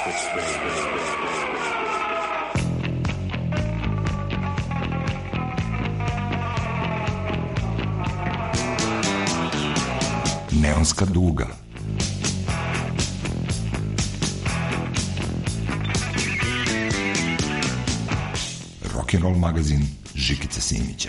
Neonska duga. Rock'n'roll magazin Žikice Simića.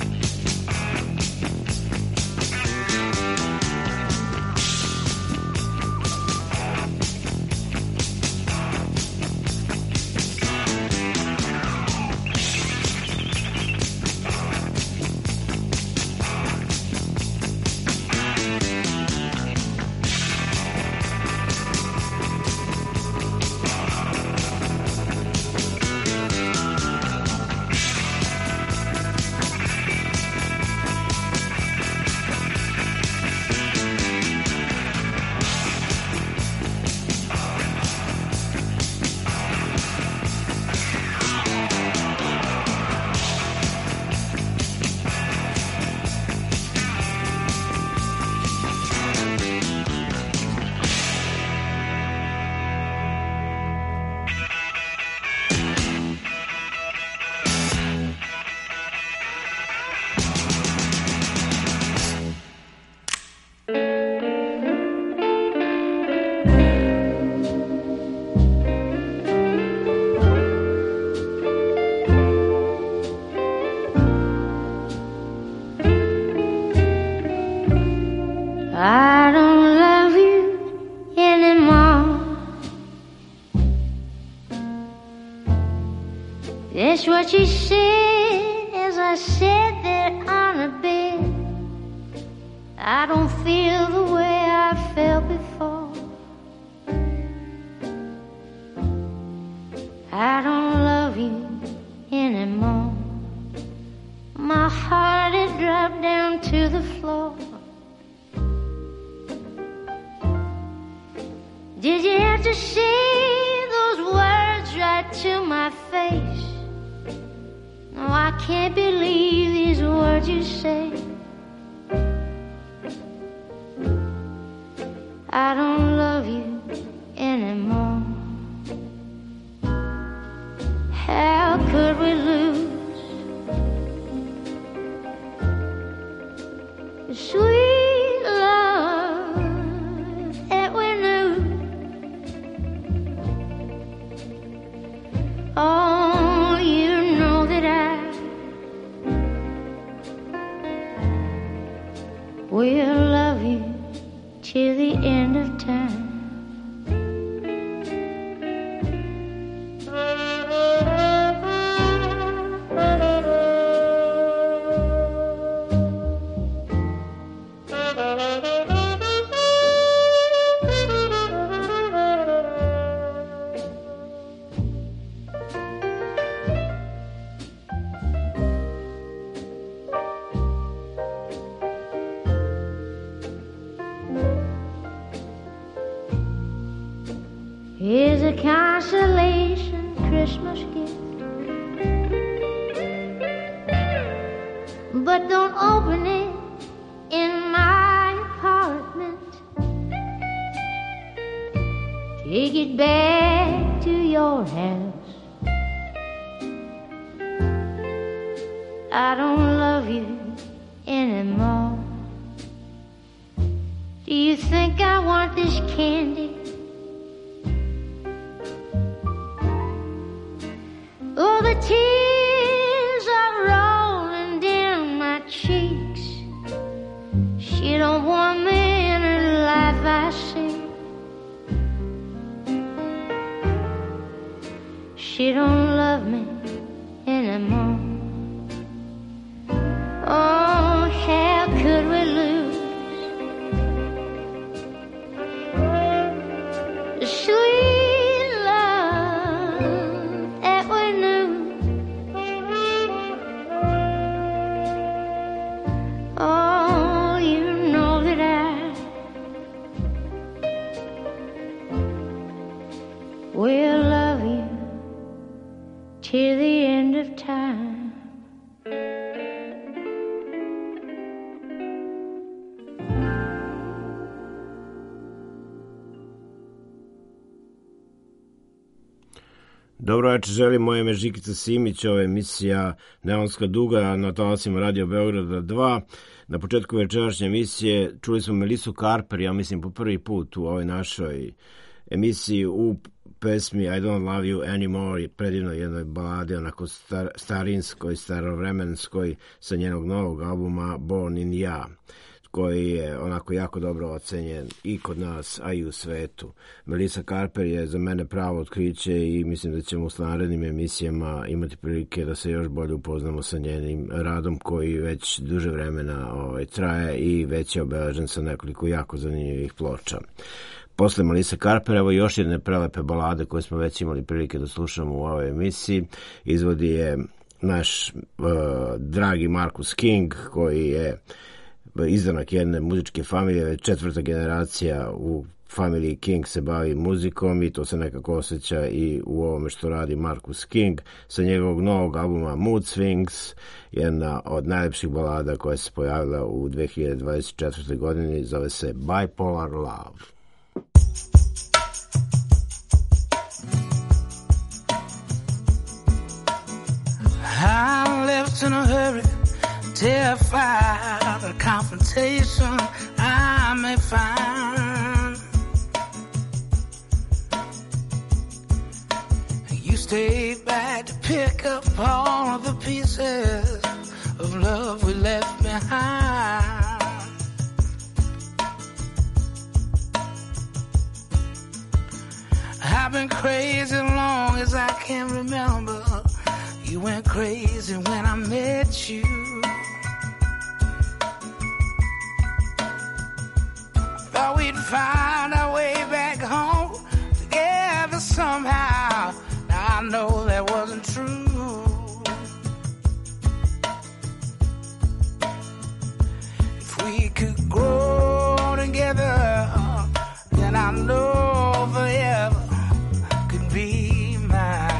I don't love you anymore. That's what she said as I sat there on the bed. I don't feel the way I felt before. I don't love you anymore. My heart had dropped down to the floor. Did you have to say those words right to my face? No, I can't believe these words you say. I don't love you anymore. How could we lose the sweet love that we knew? Oh, you know that I will love you till the end of time. Here's a consolation Christmas gift, but don't open it in my apartment. Take it back to your house. I don't love you anymore. Do you think I want this candy? Oh, the tears are rolling down my cheeks. She don't want me in her life, I see. She don't love me anymore. Oh, how could we lose the sweet love that we knew? Oh, you know that I will love you till the end of time. Dobro večer, želim, moje ime Žikica Simić, ovo je emisija Neonska duga na talasima Radio Beograda 2. Na početku večerašnje emisije čuli smo Melisu Carper, ja mislim po prvi put u ovoj našoj emisiji u pesmi I Don't Love You Anymore, predivno jednoj baladi, onako starinskoj, starovremenskoj sa njenog novog albuma Born in Ja, koji je onako jako dobro ocenjen i kod nas, a i u svetu. Melissa Carper je za mene pravo otkriće i mislim da ćemo u narednim emisijama imati prilike da se još bolje upoznamo sa njenim radom koji već duže vremena traje i već je obeležen sa nekoliko jako zanimljivih ploča. Posle Melissa Carper, evo još jedne prelepe balade koje smo već imali prilike da slušamo u ovoj emisiji. Izvodi je naš dragi Marcus King, koji je izdanak jedne muzičke familije, već četvrta generacija u familiji King se bavi muzikom i to se nekako osjeća i u ovome što radi Marcus King sa njegovog novog albuma Mood Swings, jedna od najlepših balada koja se pojavila u 2024. godini, zove se Bipolar Love. I left in a hurry, terrified of confrontation I may find. You stayed back to pick up all of the pieces of love we left behind. I've been crazy as long as I can remember. You went crazy when I met you. Thought we'd find our way back home together somehow. Now I know that wasn't true. If we could grow together, then I know forever could be mine.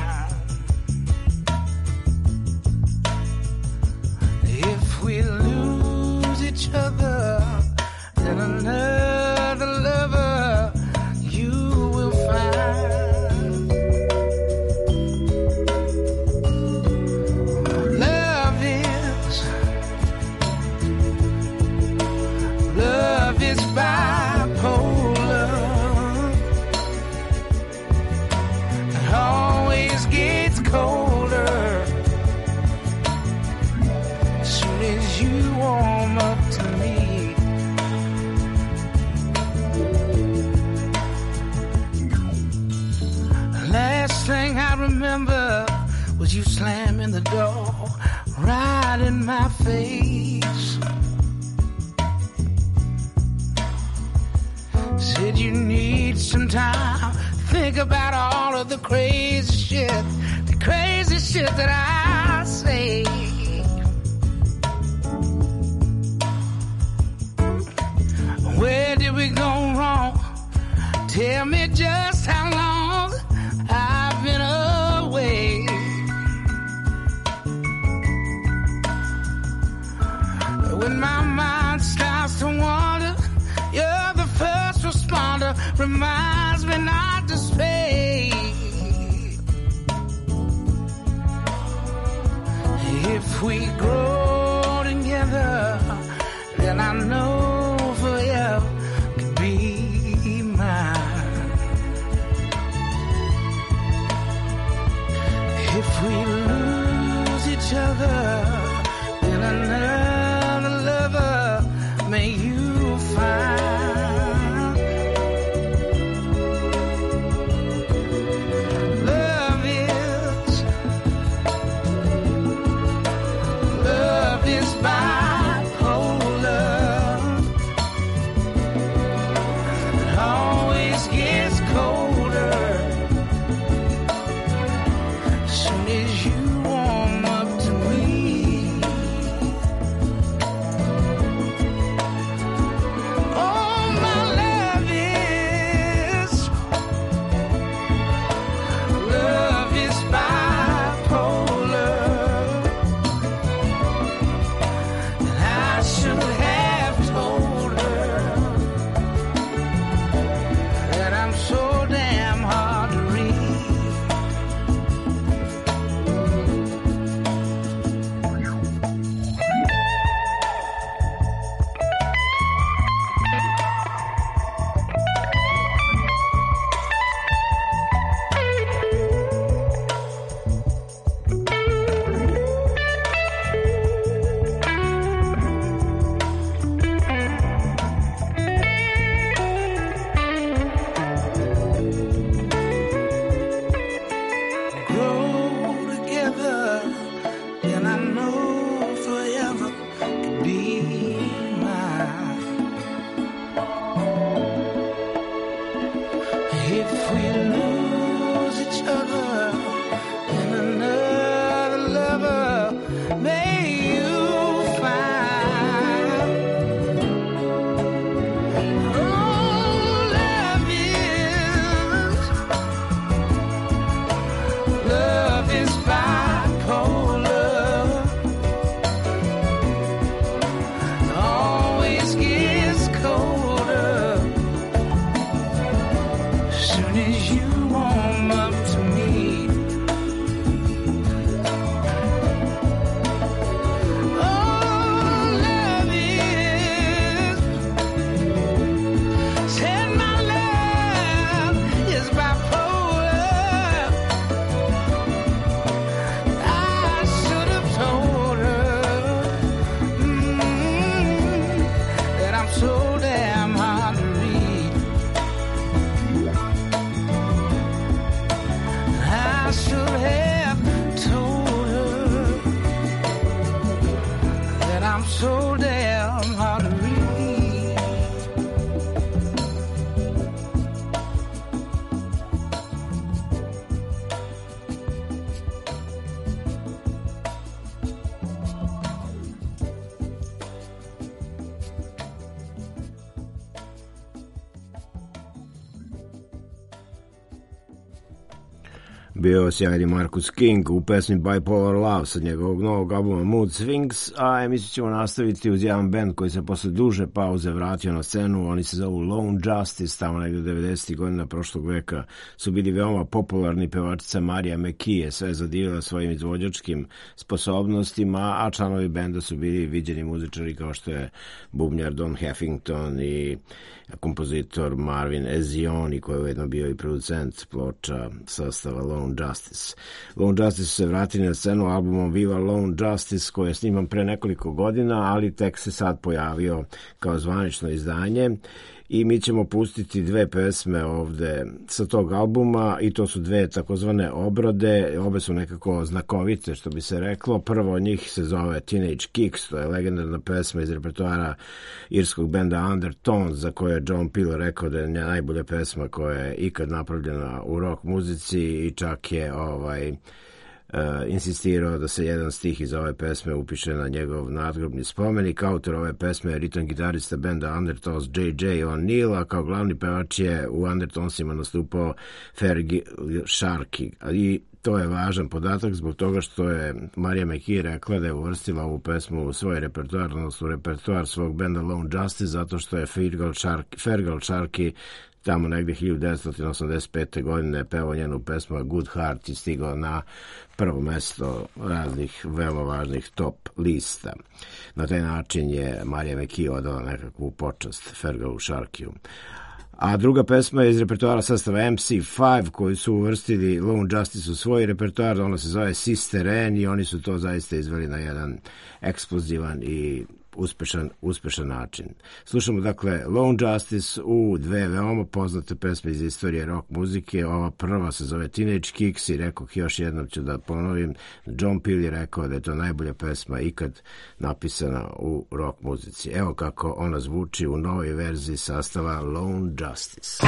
If we lose each other, then another lover you will find. Love is bipolar. It always gets colder as soon as you warm up to me. Last thing I remember was you slamming the door right in my face. Said you need some time, think about all of the crazy shit that I say. Where did we go wrong? Tell me just how long I've been away. When my mind starts to wander, you're the first responder, reminds me not to stay. If we grow together, then I know forever could be mine. If we lose each other, then another lover may you find. so damn hard to read. I should have told her that I'm so damn hard to read. Bio sjajni Marcus King u pesmi Bipolar Love sa njegovog novog albuma Mood Swings, a emisiju ćemo nastaviti uz jedan band koji se posle duže pauze vratio na scenu. Oni se zovu Lone Justice, tamo negdje 90. godina prošlog veka su bili veoma popularni. Pevačica Marija McKee je sve zadivila svojim izvođačkim sposobnostima, a članovi benda su bili viđeni muzičari kao što je bubnjar Don Heffington i kompozitor Marvin Ezioni, koji je ujedno bio i producent ploča sastava Lone Justice. Lone Justice se vratili na scenu albumom Viva Lone Justice, koji je sniman pre nekoliko godina, ali tek se sad pojavio kao zvanično izdanje. I mi ćemo pustiti dve pesme ovde sa tog albuma i to su dve takozvane obrade, obe su nekako znakovite što bi se reklo. Prvo od njih se zove Teenage Kicks, to je legendarna pesma iz repertoara irskog benda Undertones, za koje je John Peel rekao da je najbolja pesma koja je ikad napravljena u rock muzici i čak je insistirao da se jedan stih iz ove pesme upiše na njegov nadgrobni spomenik. Autor ove pesme je ritam gitarista benda Undertones J.J. O'Neill, a kao glavni pevač je u Undertonesima nastupao Fergie Sharkey. I to je važan podatak zbog toga što je Marija McKee rekla da je uvrstila ovu pesmu u svoj repertoar, odnosno u repertoar svog benda Lone Justice, zato što je Fergie Sharkey tamo negdje 1985. godine pevao njenu pesmu Good Heart i stigao na prvo mesto raznih veoma važnih top lista. Na taj način je Marija McKee odala nekakvu počast Fergie Sharkeyu. A druga pesma je iz repertoara sastava MC5 koji su uvrstili Lone Justice u svoj repertoar, ona se zove Sister Anne i oni su to zaista izveli na jedan eksplozivan i uspešan način. Slušamo dakle Lone Justice u dve veoma poznate pesme iz istorije rock muzike. Ova prva se zove Teenage Kicks i rekoh još jednom ću da ponovim, John Peel je rekao da je to najbolja pesma ikad napisana u rock muzici. Evo kako ona zvuči u novoj verziji sastava Lone Justice.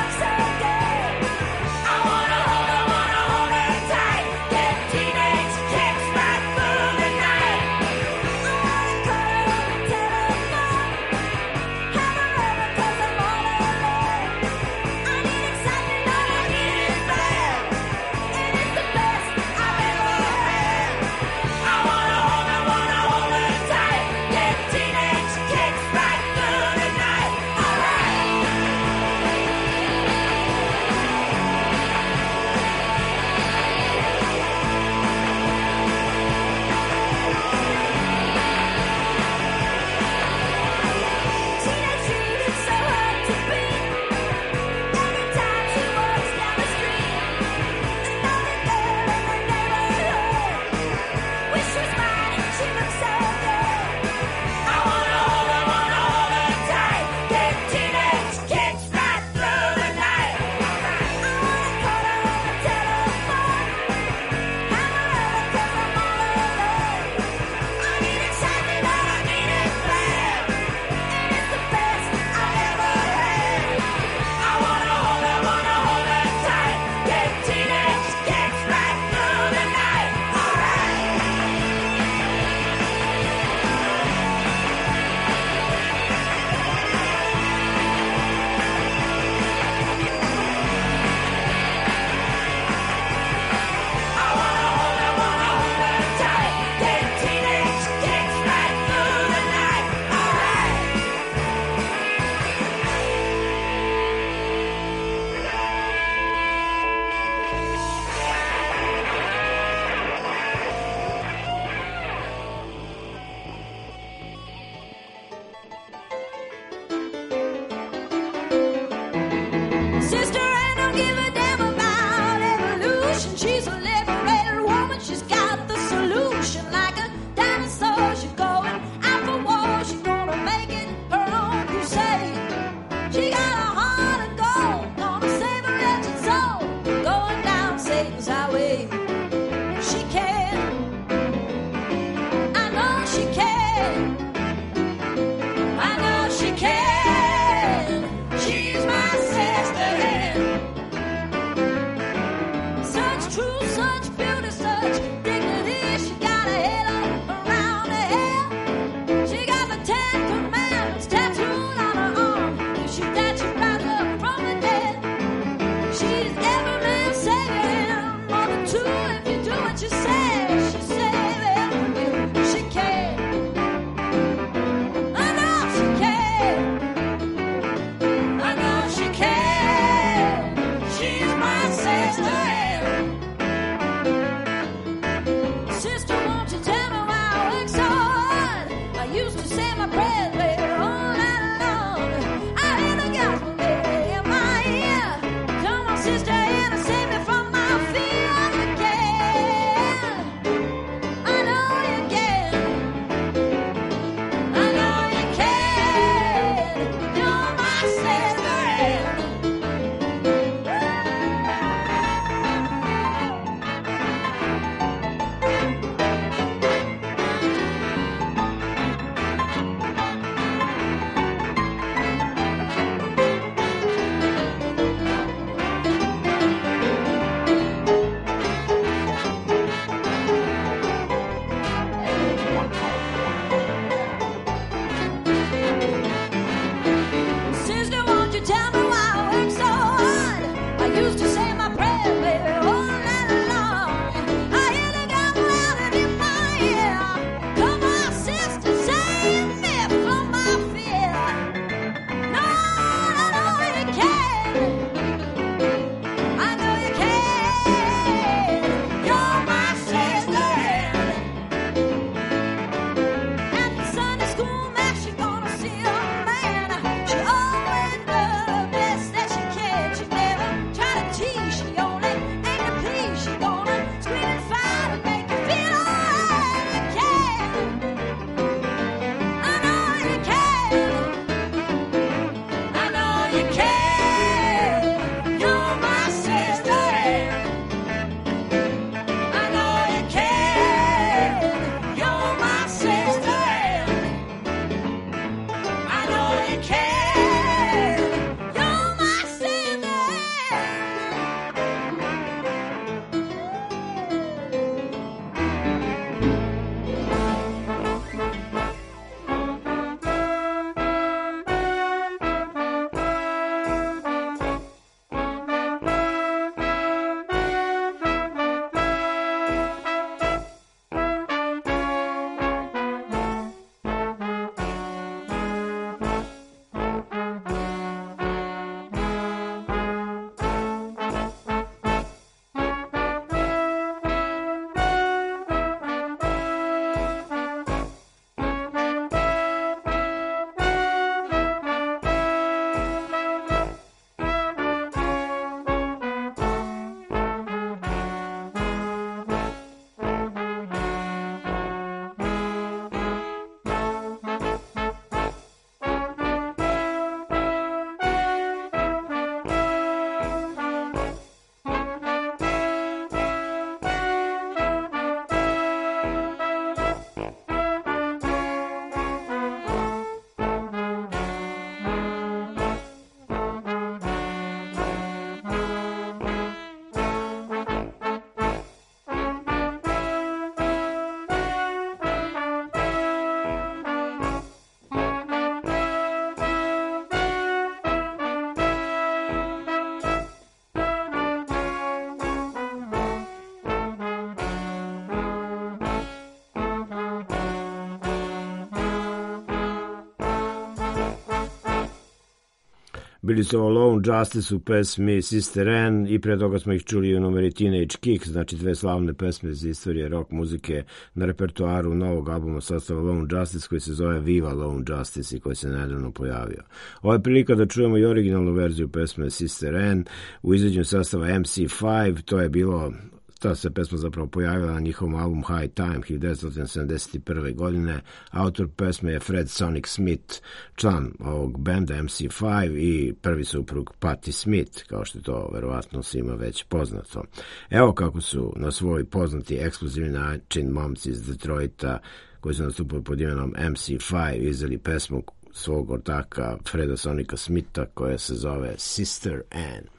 Teenage Bili su ovo Lone Justice u pesmi Sister Anne i pre toga smo ih čuli u numeri Teenage Kicks, znači dve slavne pesme iz istorije rock muzike na repertoaru novog albuma sastava Lone Justice koji se zove Viva Lone Justice i koji se nedavno pojavio. Ovo je prilika da čujemo i originalnu verziju pesme Sister Anne u izvođenju sastava MC5, to je bilo... Ta se pesma zapravo pojavila na njihovom albumu High Time 1971. godine. Autor pesme je Fred Sonic Smith, član ovog benda MC5 i prvi suprug Patti Smith, kao što je to verovatno svima već poznato. Evo kako su na svoj poznati ekskluzivni način momci iz Detroita koji su nastupili pod imenom MC5 izdali pesmu svog ortaka Freda Sonika Smitha koja se zove Sister Anne.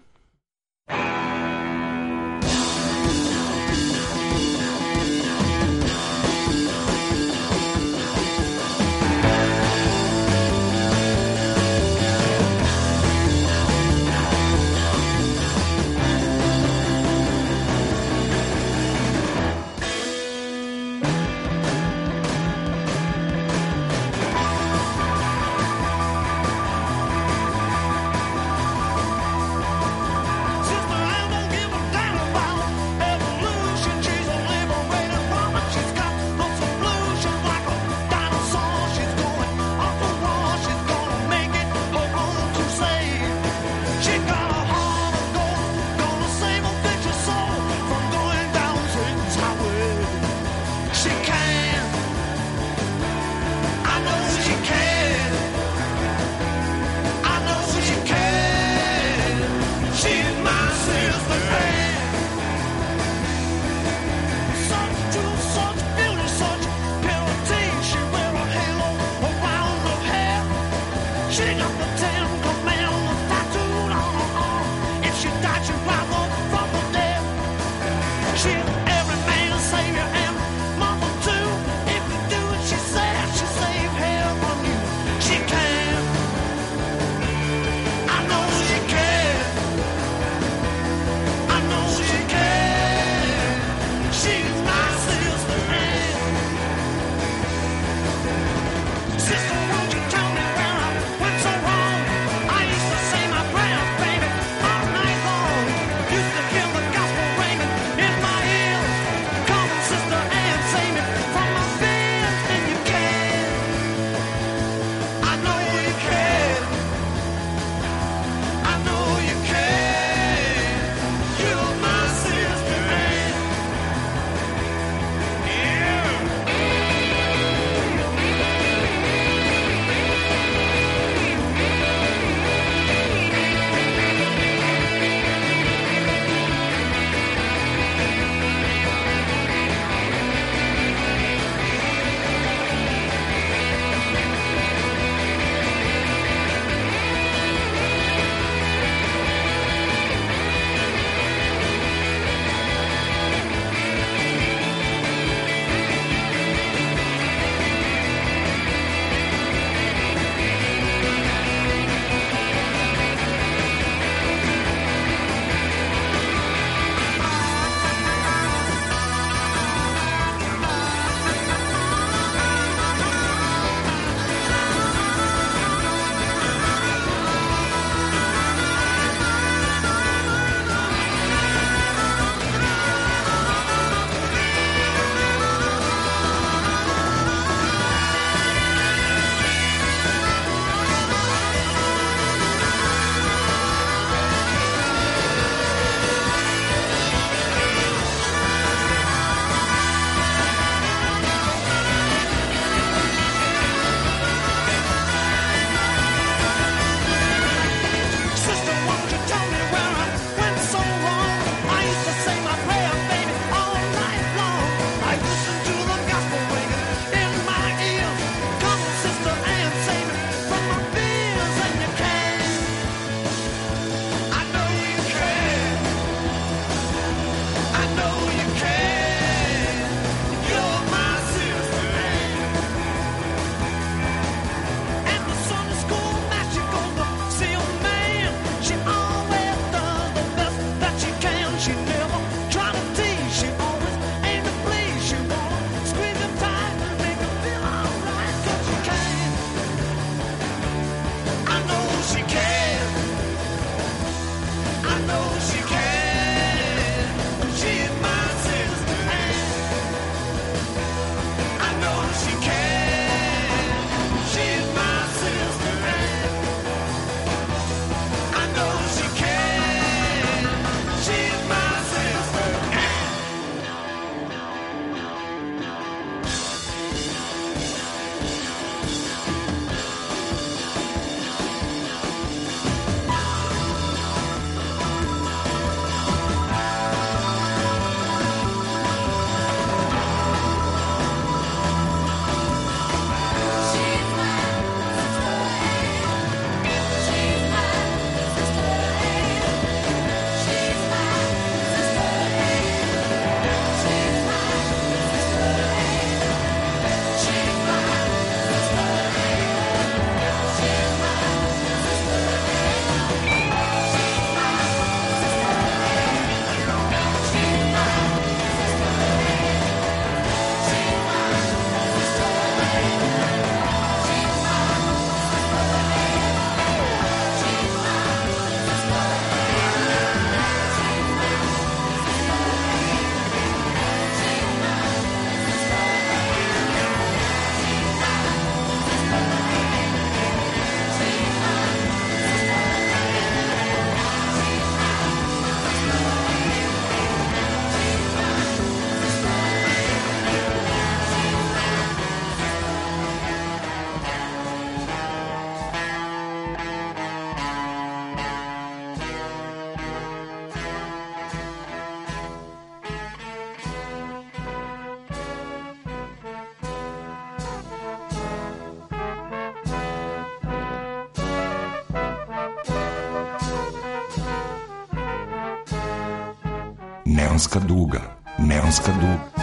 Neonska duga, neonska duga.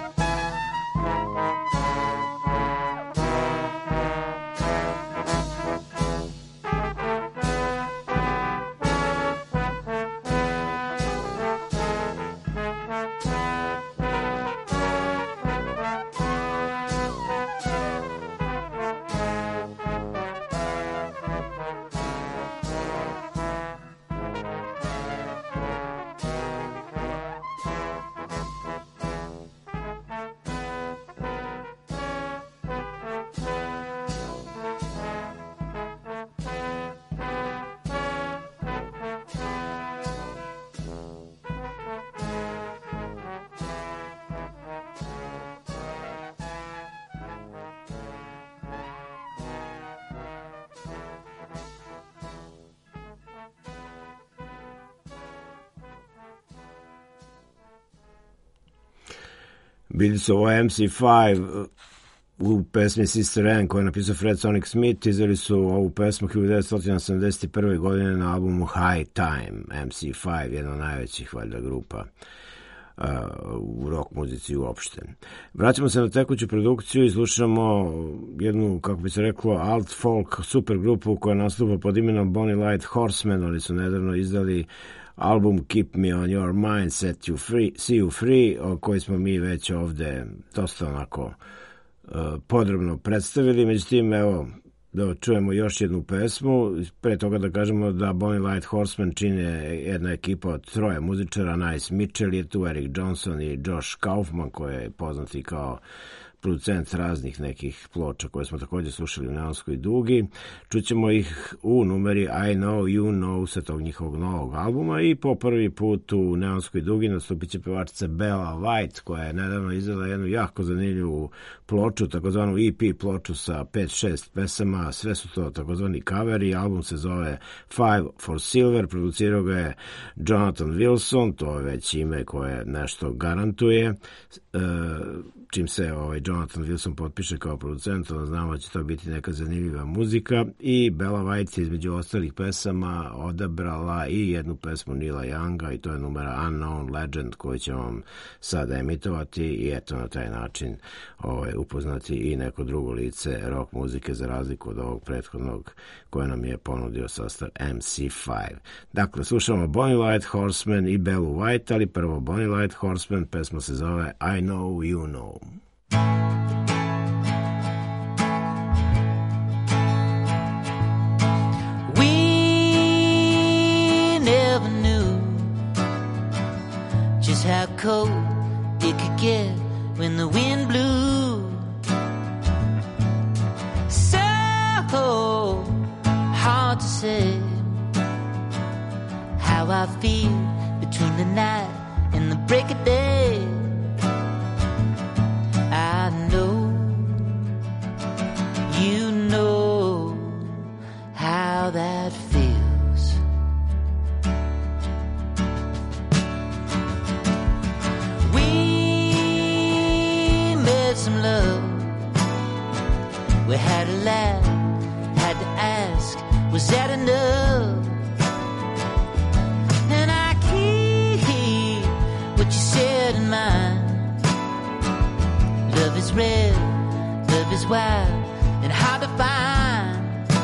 Bili su ovo MC5 u pesmi Sister Anne koju je napisao Fred Sonic Smith. Izveli su ovu pesmu 1971. godine na albumu High Time. MC5, jedna od najvećih valjda grupa u rock muzici uopšte. Vraćamo se na tekuću produkciju i slušamo jednu, kako bi se reklo, alt folk super grupu koja nastupa pod imenom Bonnie Light Horsemen. Oni su nedavno izdali album Keep Me On Your Mind, Set You Free, o koji smo mi već ovde dosta onako podrobno predstavili. Međutim, evo, da čujemo još jednu pesmu. Pre toga da kažemo da Bonnie Light Horsemen čine jedna ekipa od troje muzičara. Nice Mitchell je tu, Eric Johnson i Josh Kaufman, koji je poznati kao producent raznih nekih ploča koje smo također slušali u Neonskoj dugi. Čućemo ih u numeri I Know You Know sa tog njihovog novog albuma i po prvi put u Neonskoj dugi nastupit će pevačica Bella White koja je nedavno izdala jednu jako zanimljivu ploču, takozvanu EP ploču sa 5-6 pesama, sve su to takozvani coveri. Album se zove Five for Silver, producirao ga je Jonathan Wilson, to je već ime koje nešto garantuje. Čim se Jonathan Wilson potpiše kao producent, onda znamo da će to biti neka zanimljiva muzika. I Bella White je između ostalih pesama odabrala i jednu pesmu Neila Younga i to je numera Unknown Legend koju će vam sad emitovati i eto na taj način upoznati i neko drugo lice rock muzike za razliku od ovog prethodnog koje nam je ponudio sastav MC5. Dakle, slušamo Bonnie Light Horsemen i Bellu White, ali prvo Bonnie Light Horsemen, pesma se zove I Know You Know. We never knew just how cold it could get when the wind blew. So hard to say how I feel between the night and the break of day. I know, you know how that feels. We made some love, we had a laugh, had to ask, was that enough? And I keep what you said in mind. Love is red, love is wild, and hard to find.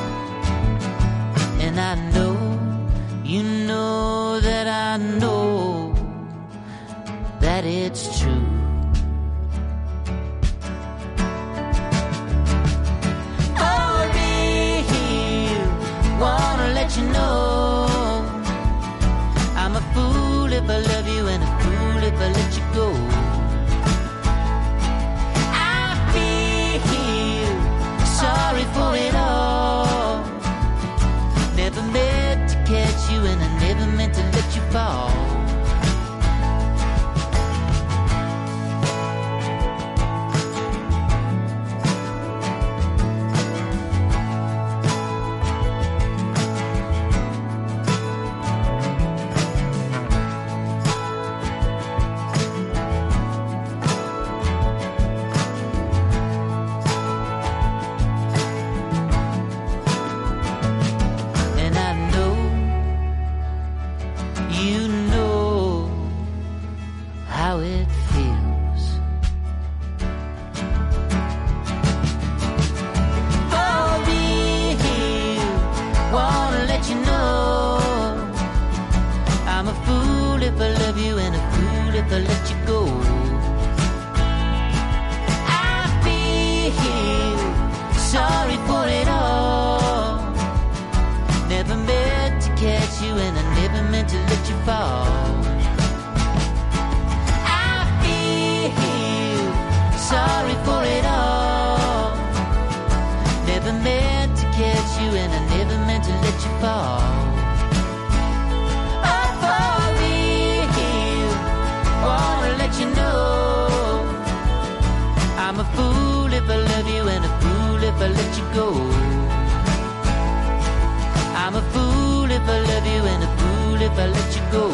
And I know, you know that I know that it's true. Oh, I really wanna let you know I'm a fool if I love you and a fool if I let you go. Sorry for it all. Never meant to catch you and I never meant to let you fall. how it feels. For real, wanna let you know I'm a fool if I love you and a fool if I let you go. I feel sorry for it all. Never meant to catch you and I never meant to let you fall. I feel sorry for it all. Never meant to catch you and I never meant to let you fall. Oh, for real, wanna let you know I'm a fool if I love you and a fool if I let you go. I'm a fool if I love you and a fool if I let you go.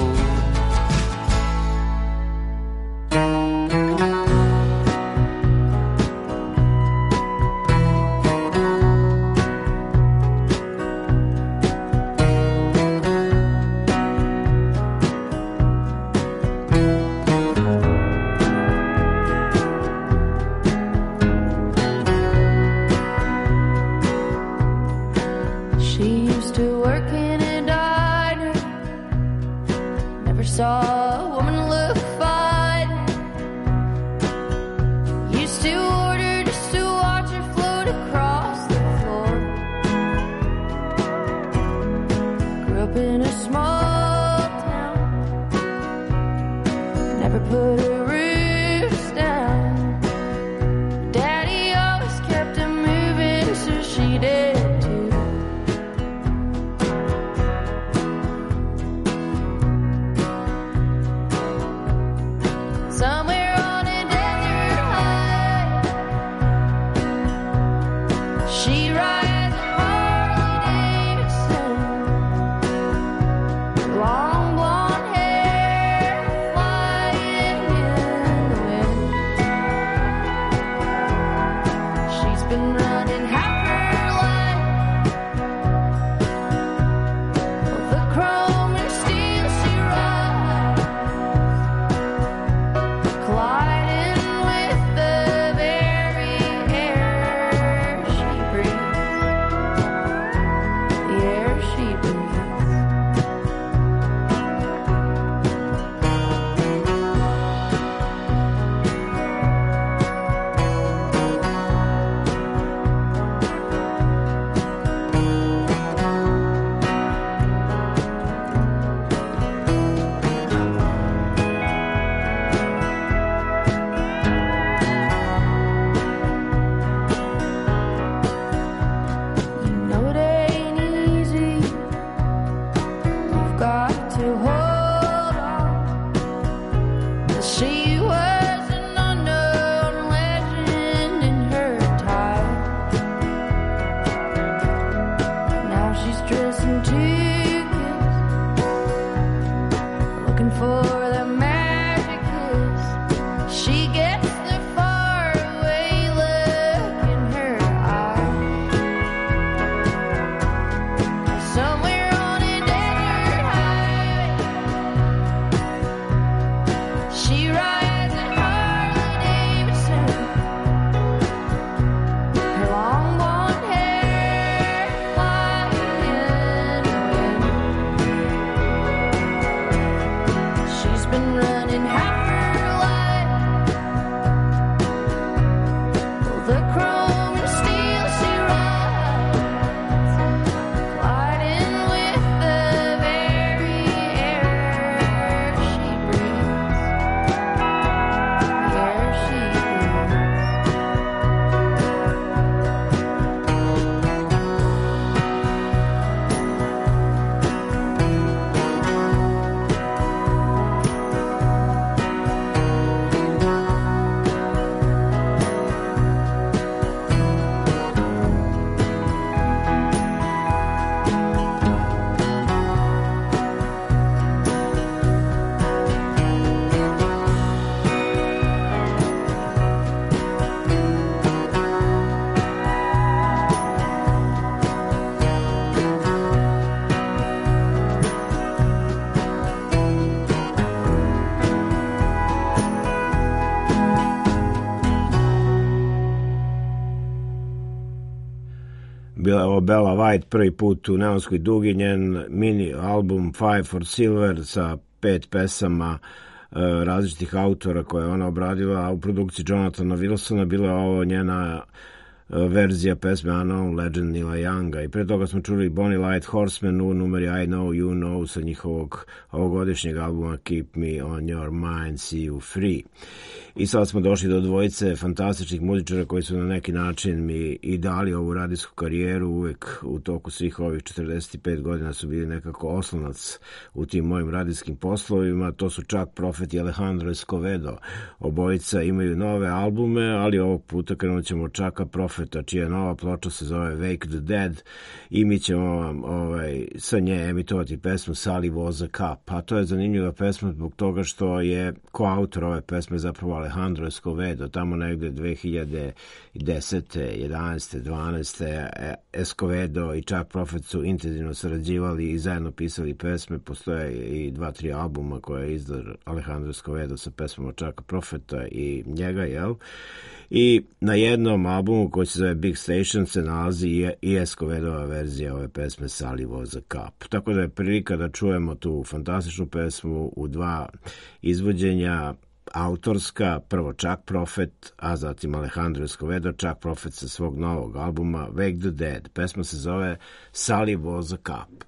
bila ovo Bella White, prvi put u Neonskoj dugi, njen mini album Five for Silver sa 5 pesama različitih autora koje je ona obradila, a u produkciji Jonathana Wilsona bila ovo njena verzija pesme Unknown Legend Neila Younga. I pre toga smo čuli Bonnie Light Horseman u numeri I Know You Know sa njihovog ovogodišnjeg albuma Keep Me On Your Mind, See You Free. I sad smo došli do dvojice fantastičnih muzičara koji su na neki način mi i dali ovu radijsku karijeru. Uvek u toku svih ovih 45 godina su bili nekako oslonac u tim mojim radijskim poslovima. To su Chuck Prophet i Alejandro Escovedo. Obojica imaju nove albume, ali ovog puta krenut ćemo od Chucka Propheta, čija nova ploča se zove Wake the Dead, i mi ćemo vam sa nje emitovati pesmu Sally Was a Cup. A to je zanimljiva pesma zbog toga što je koautor ove pesme zapravo Alejandro Escovedo. Tamo negde 2010. 11. 12. Escovedo i Chuck Prophet su intenzivno sarađivali i zajedno pisali pesme. Postoje i 2-3 albuma koje je izdao Alejandro Escovedo sa pesmama Chucka Propheta i njega, jel? I na jednom albumu koji se zove Big Station se nalazi i Escovedova verzija ove pesme Sally Was a Cup. Tako da je prilika da čujemo tu fantastičnu pesmu u 2 izvođenja autorska, prvo Chuck Prophet, a zatim Alejandro Escovedo. Chuck Prophet sa svog novog albuma Wake the Dead. Pesma se zove Sally Was a Cup.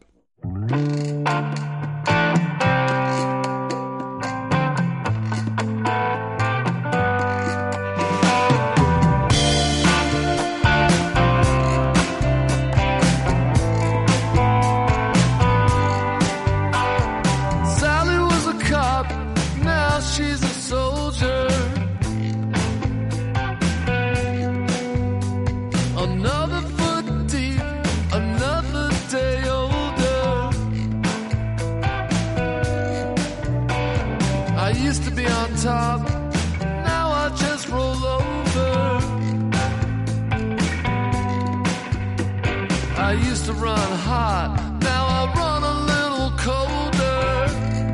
Top, now I just roll over. I used to run hot, now I run a little colder.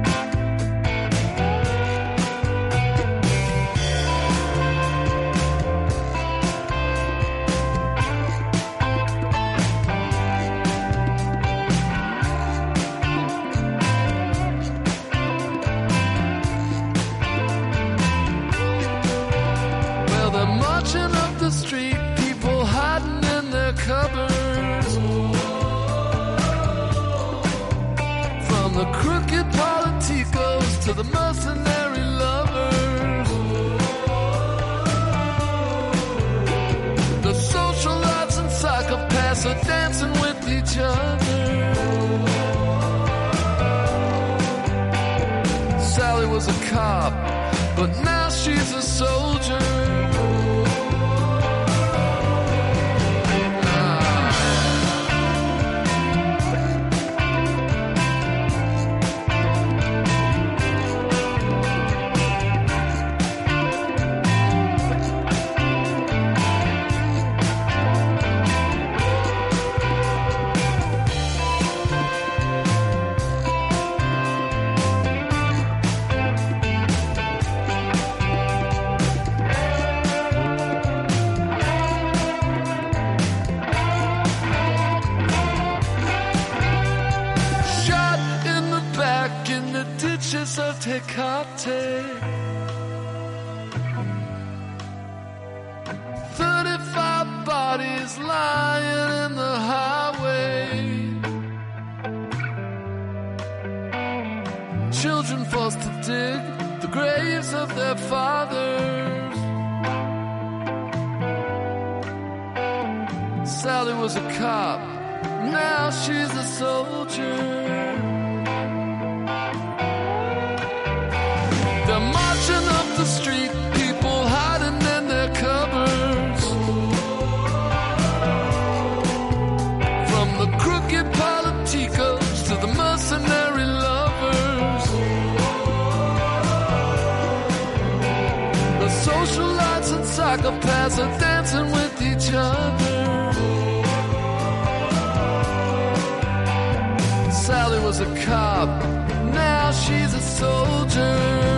Street, people hiding in their cupboards. From the crooked politicos to the mercenary lovers, the socialites and psychopaths are dancing with each other. Sally was a cop, but now she's a soldier. Of Tecate, 35 bodies lying in the highway, children forced to dig the graves of their fathers. Sally was a cop, now she's a soldier. They're marching up the street, people hiding in their cupboards. From the crooked politicos to the mercenary lovers, the socialites and psychopaths are dancing with each other. Sally was a cop, now she's a soldier.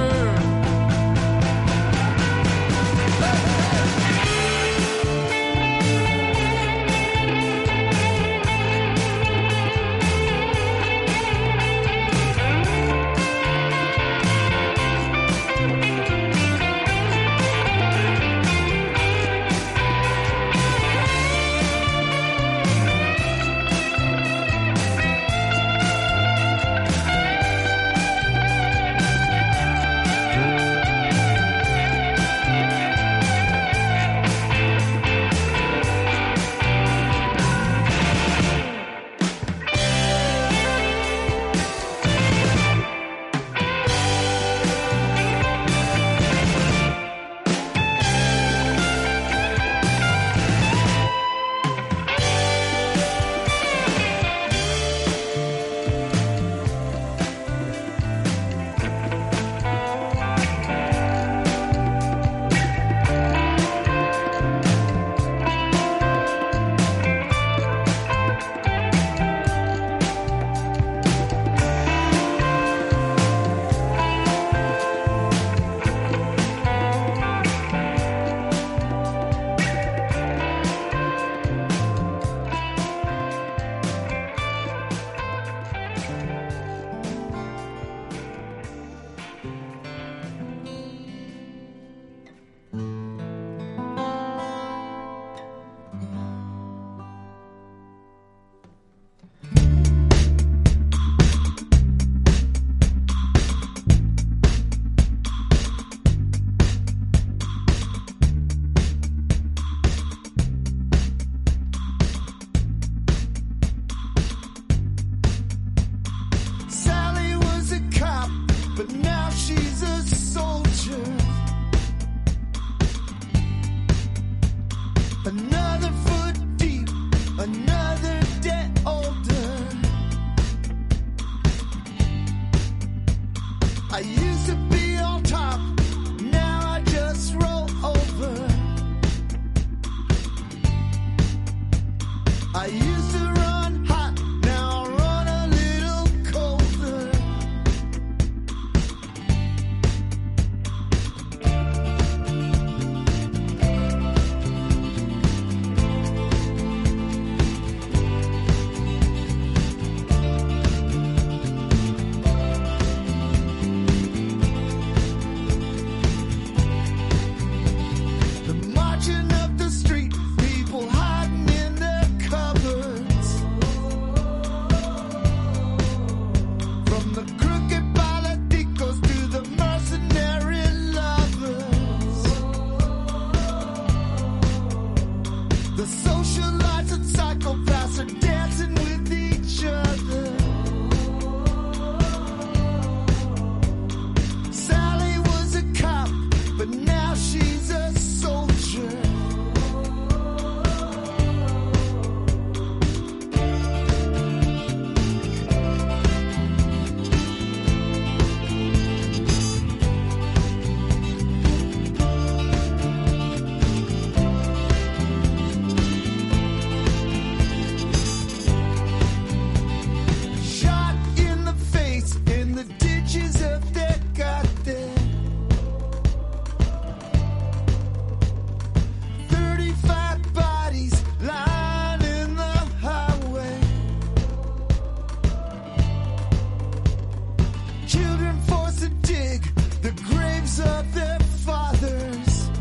of their fathers.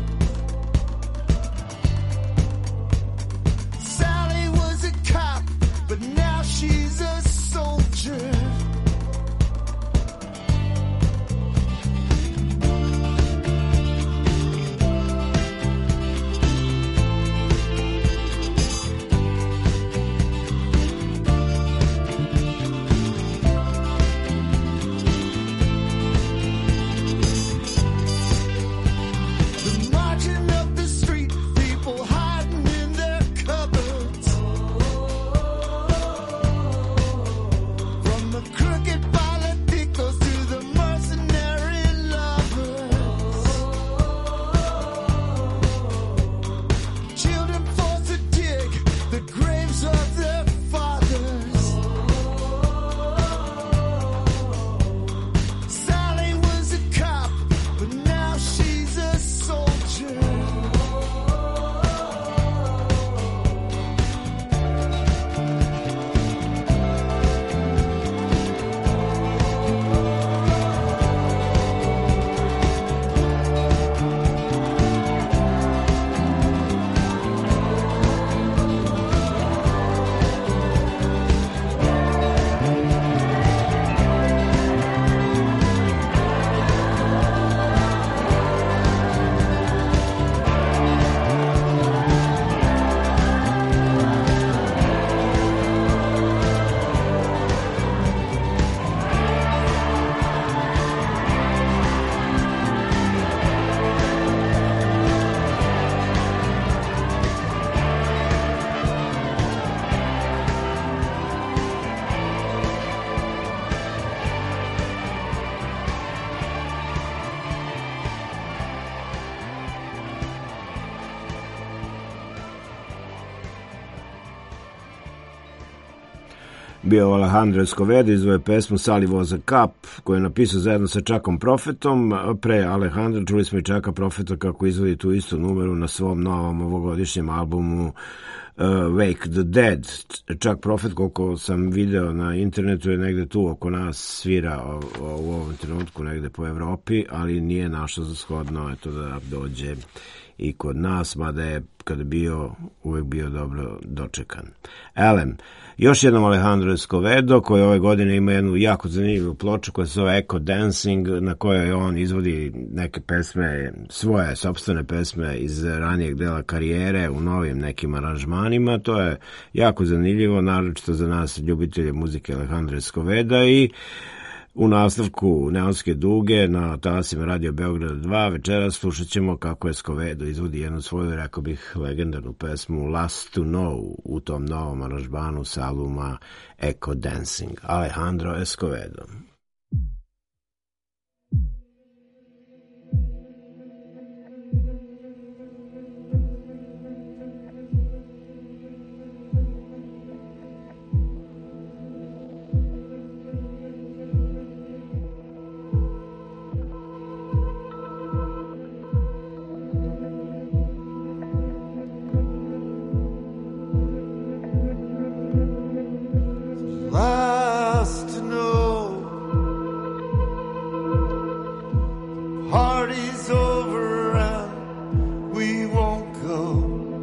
Sally was a cop, but now she's a soldier. Bio Alejandro Escovedo, izvoje pesmu Sally was a Cop, koju je napisao zajedno sa Chuckom Prophetom. Pre Alejandra čuli smo i Chucka Propheta kako izvodi tu istu numeru na svom novom ovogodišnjem albumu Wake the Dead. Chuck Prophet, koliko sam video na internetu, je negde tu oko nas, svira u ovom trenutku negde po Evropi, ali nije našao za shodno da dođe i kod nas, mada je kada bio uvek bio dobro dočekan. Elem, još jednom Alejandro Escovedo, koji ove godine ima jednu jako zanimljivu ploču koja se zove Echo Dancing, na kojoj on izvodi neke pesme, svoje sopstvene pesme iz ranijeg dela karijere u novim nekim aranžmanima. To je jako zanimljivo, naročito za nas ljubitelje muzike Alejandra Escoveda. I u nastavku Neonske duge na talasima Radio Beograda 2 večeras slušat ćemo kako Escovedo izvodi jednu svoju, rekao bih, legendarnu pesmu Last to Know u tom novom aranžmanu sa albuma Echo Dancing. Alejandro Escovedo. Last to know, party's over and we won't go.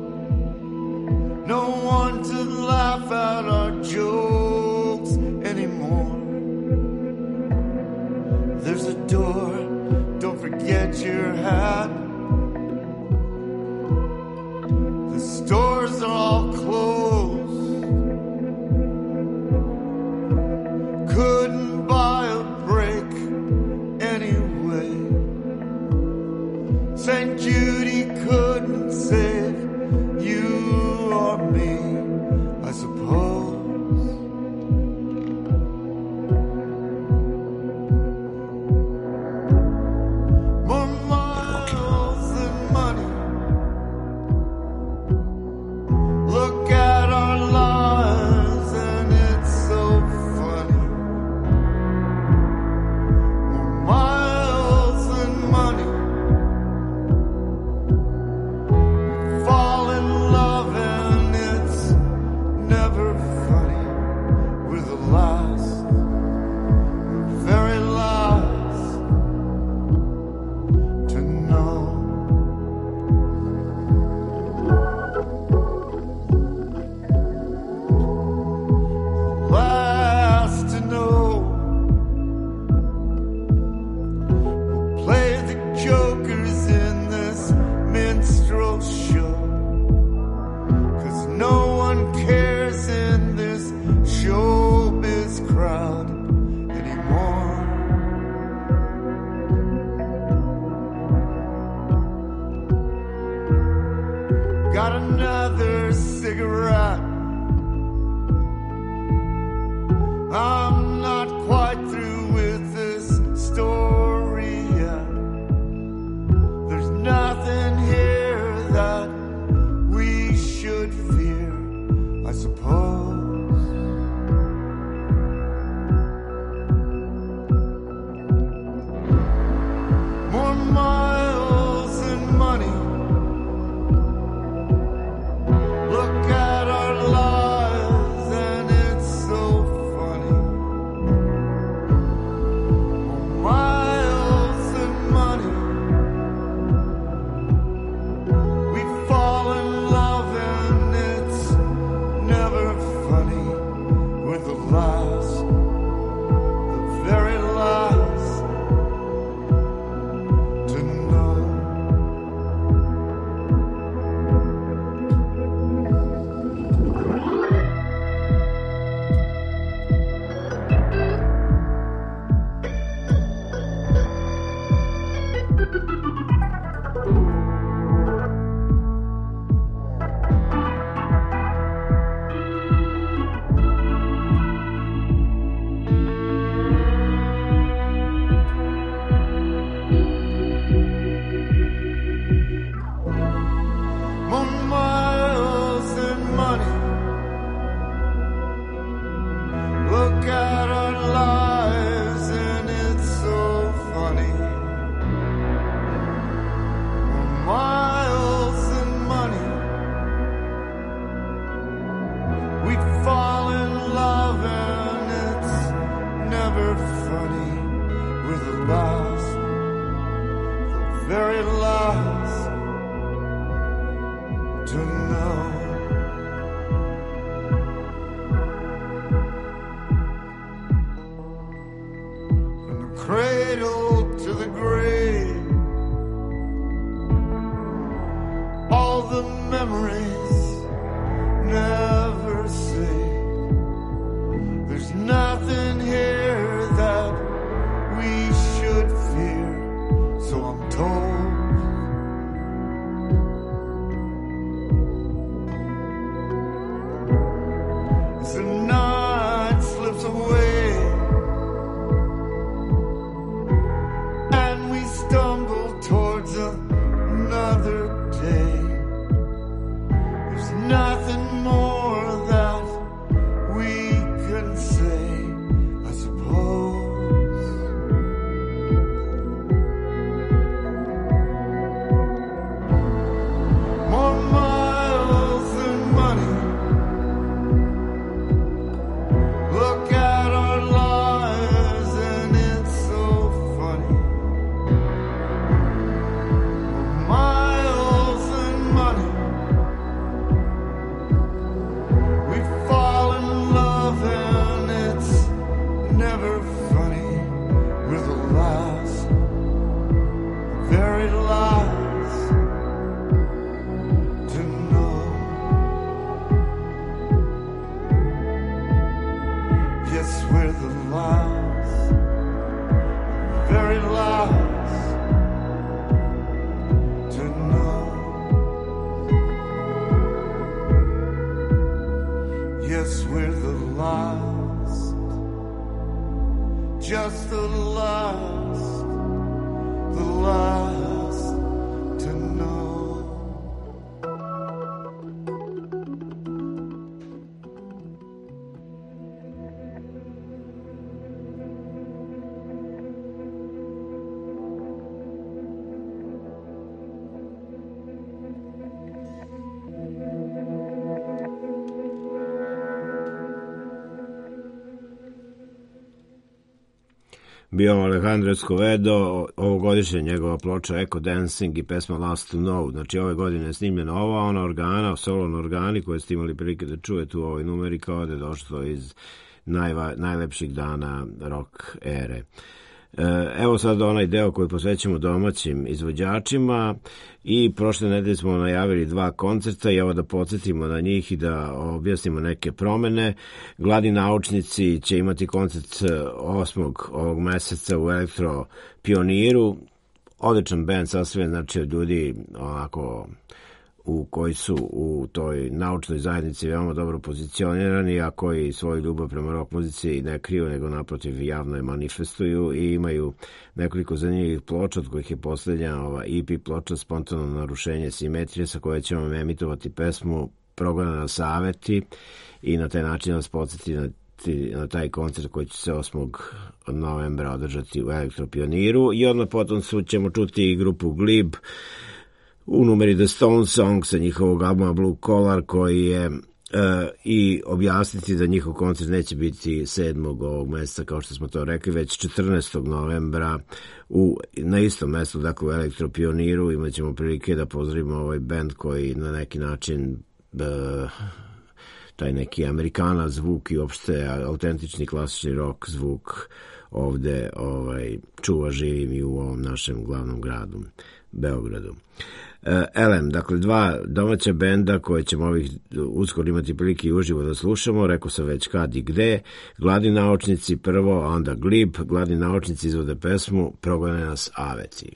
No one to laugh at our jokes anymore. There's a door, don't forget your hat. The stores are all closed. Couldn't buy a break anyway. St. Judy couldn't save you or me, I suppose. More miles than money. Look at our lives and it's so funny. Miles and money. Fall in love and it's another cigarette. I'm not quite through with this story yet. There's nothing here that we should fear, I suppose. More miles and money. Look at our lives and it's so funny. More miles and money. We fall in love and it's never funny. We're the last, the very last to know. More miles and money. Look at our lives and it's so funny. More miles and money. We fall in love and it's never funny. We're the last, the very last to know. From the cradle to the grave, all the memories never saved. There's nothing here that we should fear, so I'm told. As the night slips away and we stumble towards another day, there's nothing more that we can say, I suppose. More miles and money. Look at our lives and it's so funny. More miles and money. We fall in love and it's never funny. We're the last, the very last to know. Yes, we're the last, the very last to know. Yes, we're the last, just the last to know. Bio Alejandro Escovedo, ovogodišnja njegova ploča Echo Dancing i pesma Last to Know. Znači ove godine je snimljena ova, ona organa, solo na organi koje ste imali prilike da čujete u ovoj numeri kao da je došlo iz najlepših dana rock ere. Evo sad onaj deo koji posvećamo domaćim izvođačima i prošle nedelje smo najavili 2 koncerta i evo da podsjetimo na njih i da objasnimo neke promene. Gladni naučnici će imati koncert 8. ovog meseca u Elektro Pioniru. Odličan band, sastavljen znači od ljudi onako koji su u toj naučnoj zajednici veoma dobro pozicionirani, a koji svoju ljubav prema rock muzici ne kriju, nego naprotiv javno je manifestuju i imaju nekoliko zanimljivih ploča, od kojih je posljednja EP ploča Spontano narušenje simetrije, sa koje ćemo emitovati pesmu Progona na saveti i na taj način vas podsjetiti na taj koncert koji će se 8. novembra održati u Elektropioniru, i odmah potom ćemo čuti grupu Glib u numeri The Stone Song sa njihovog albuma Blue Collar, koji je i objasniti da njihov koncert neće biti 7. ovog mjeseca, kao što smo to rekli, već 14. novembra na istom mjestu, dakle u Elektropioniru. Imat ćemo prilike da pozdravimo ovaj band koji na neki način taj neki amerikana zvuk i uopšte autentični klasični rock zvuk ovde čuva živim i u ovom našem glavnom gradu, Beogradu. Elem, dakle, dva domaća benda koje ćemo uskoro imati prilike i uživo da slušamo, rekao sam već kad i gde. Gladni naučnici prvo, a onda Glib. Gladni naučnici izvode pesmu Progone nas aveti.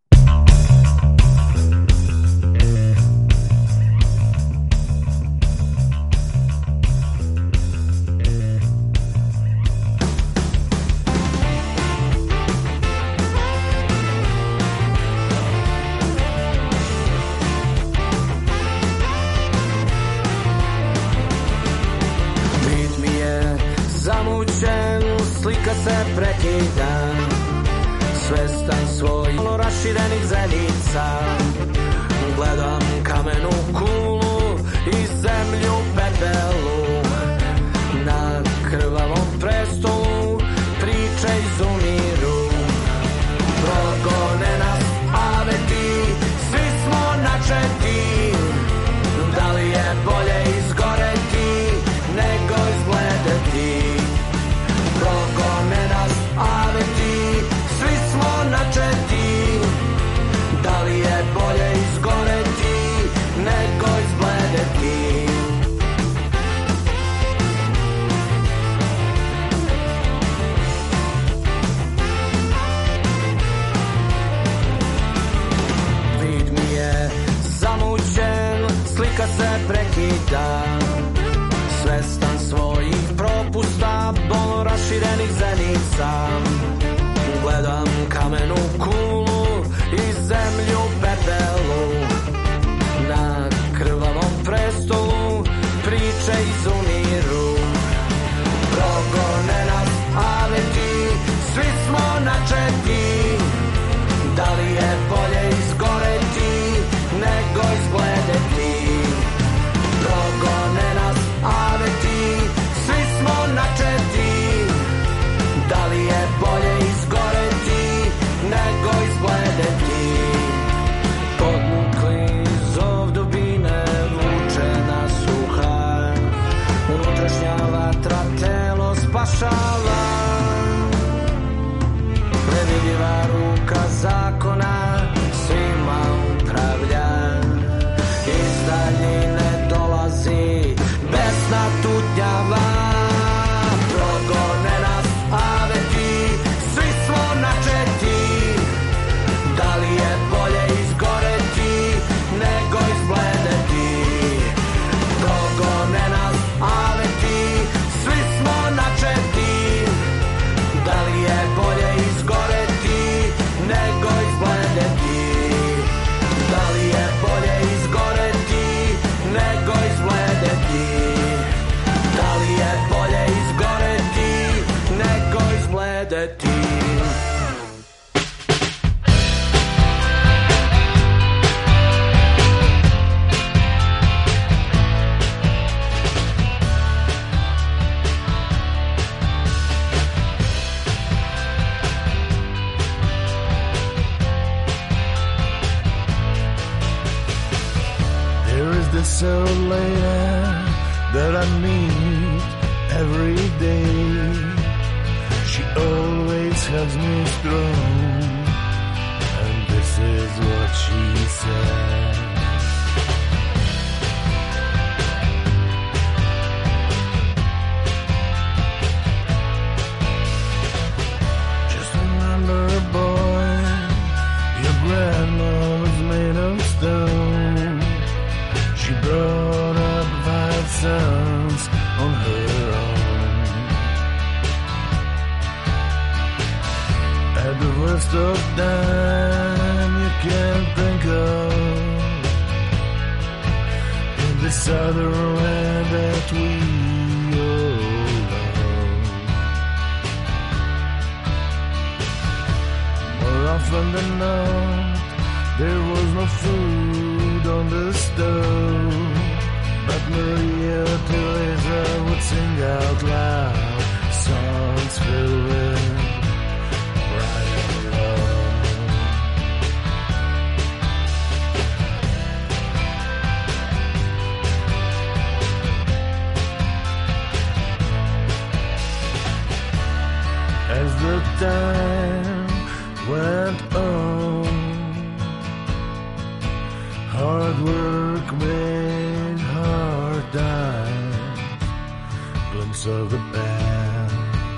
Slika se prekida, svestan svojih raširenih zenica. Gledam kamenu kulu i zemlju pepelu. Na krvavom prestolu priče izumiru. Progone nas aveti, svi smo načeti. Da li je bolje izgoreti nego izbledeti? Progone nas aveti, svi smo načeti. Da li je bolje izgoreti nego izbledeti? Vid mi je zamućen, slika se prekida. Svestan svojih propusta, bol raširenih zenica. Gledam kamenu kulu i zemlju pepelu. Na krvavom prestolu priče izumiru. Progone nas aveti, svi smo načeti. Da li je bolje izgoreti nego izbledeti? Progone nas aveti, svi smo načeti. Da li je bolje izgoreti nego izbledeti? Podmukli zov dubine vuče nas suha. Unutrašnja vatra telo spašava. Previdljiva ruka zakona svima upravlja. Iz daljine dolazi besna tutnjava. Progone nas aveti, svi smo načeti. Da li je bolje izgoreti nego izbledeti? Progone nas aveti, svi smo načeti. Da li je bolje izgoreti nego izbledeti? Da li je bolje izgoreti nego izbledeti? Da li je bolje izgoreti nego izbledeti? There is this old lady that I meet every day. She always helps me through, and this is what she said. Just remember, boy, your grandma was made of stone. She brought up 5 sons on her own. At the worst of time you can think of, in this other land that we all love. More often than not, there was no food on the stove, but Maria Teresa would sing out loud songs filled with pride and love. As the time went on, hard work made hard times, glimpse of the past.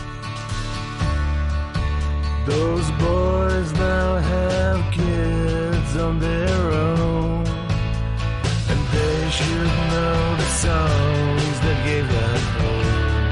Those boys now have kids on their own, and they should know the songs that gave them hope.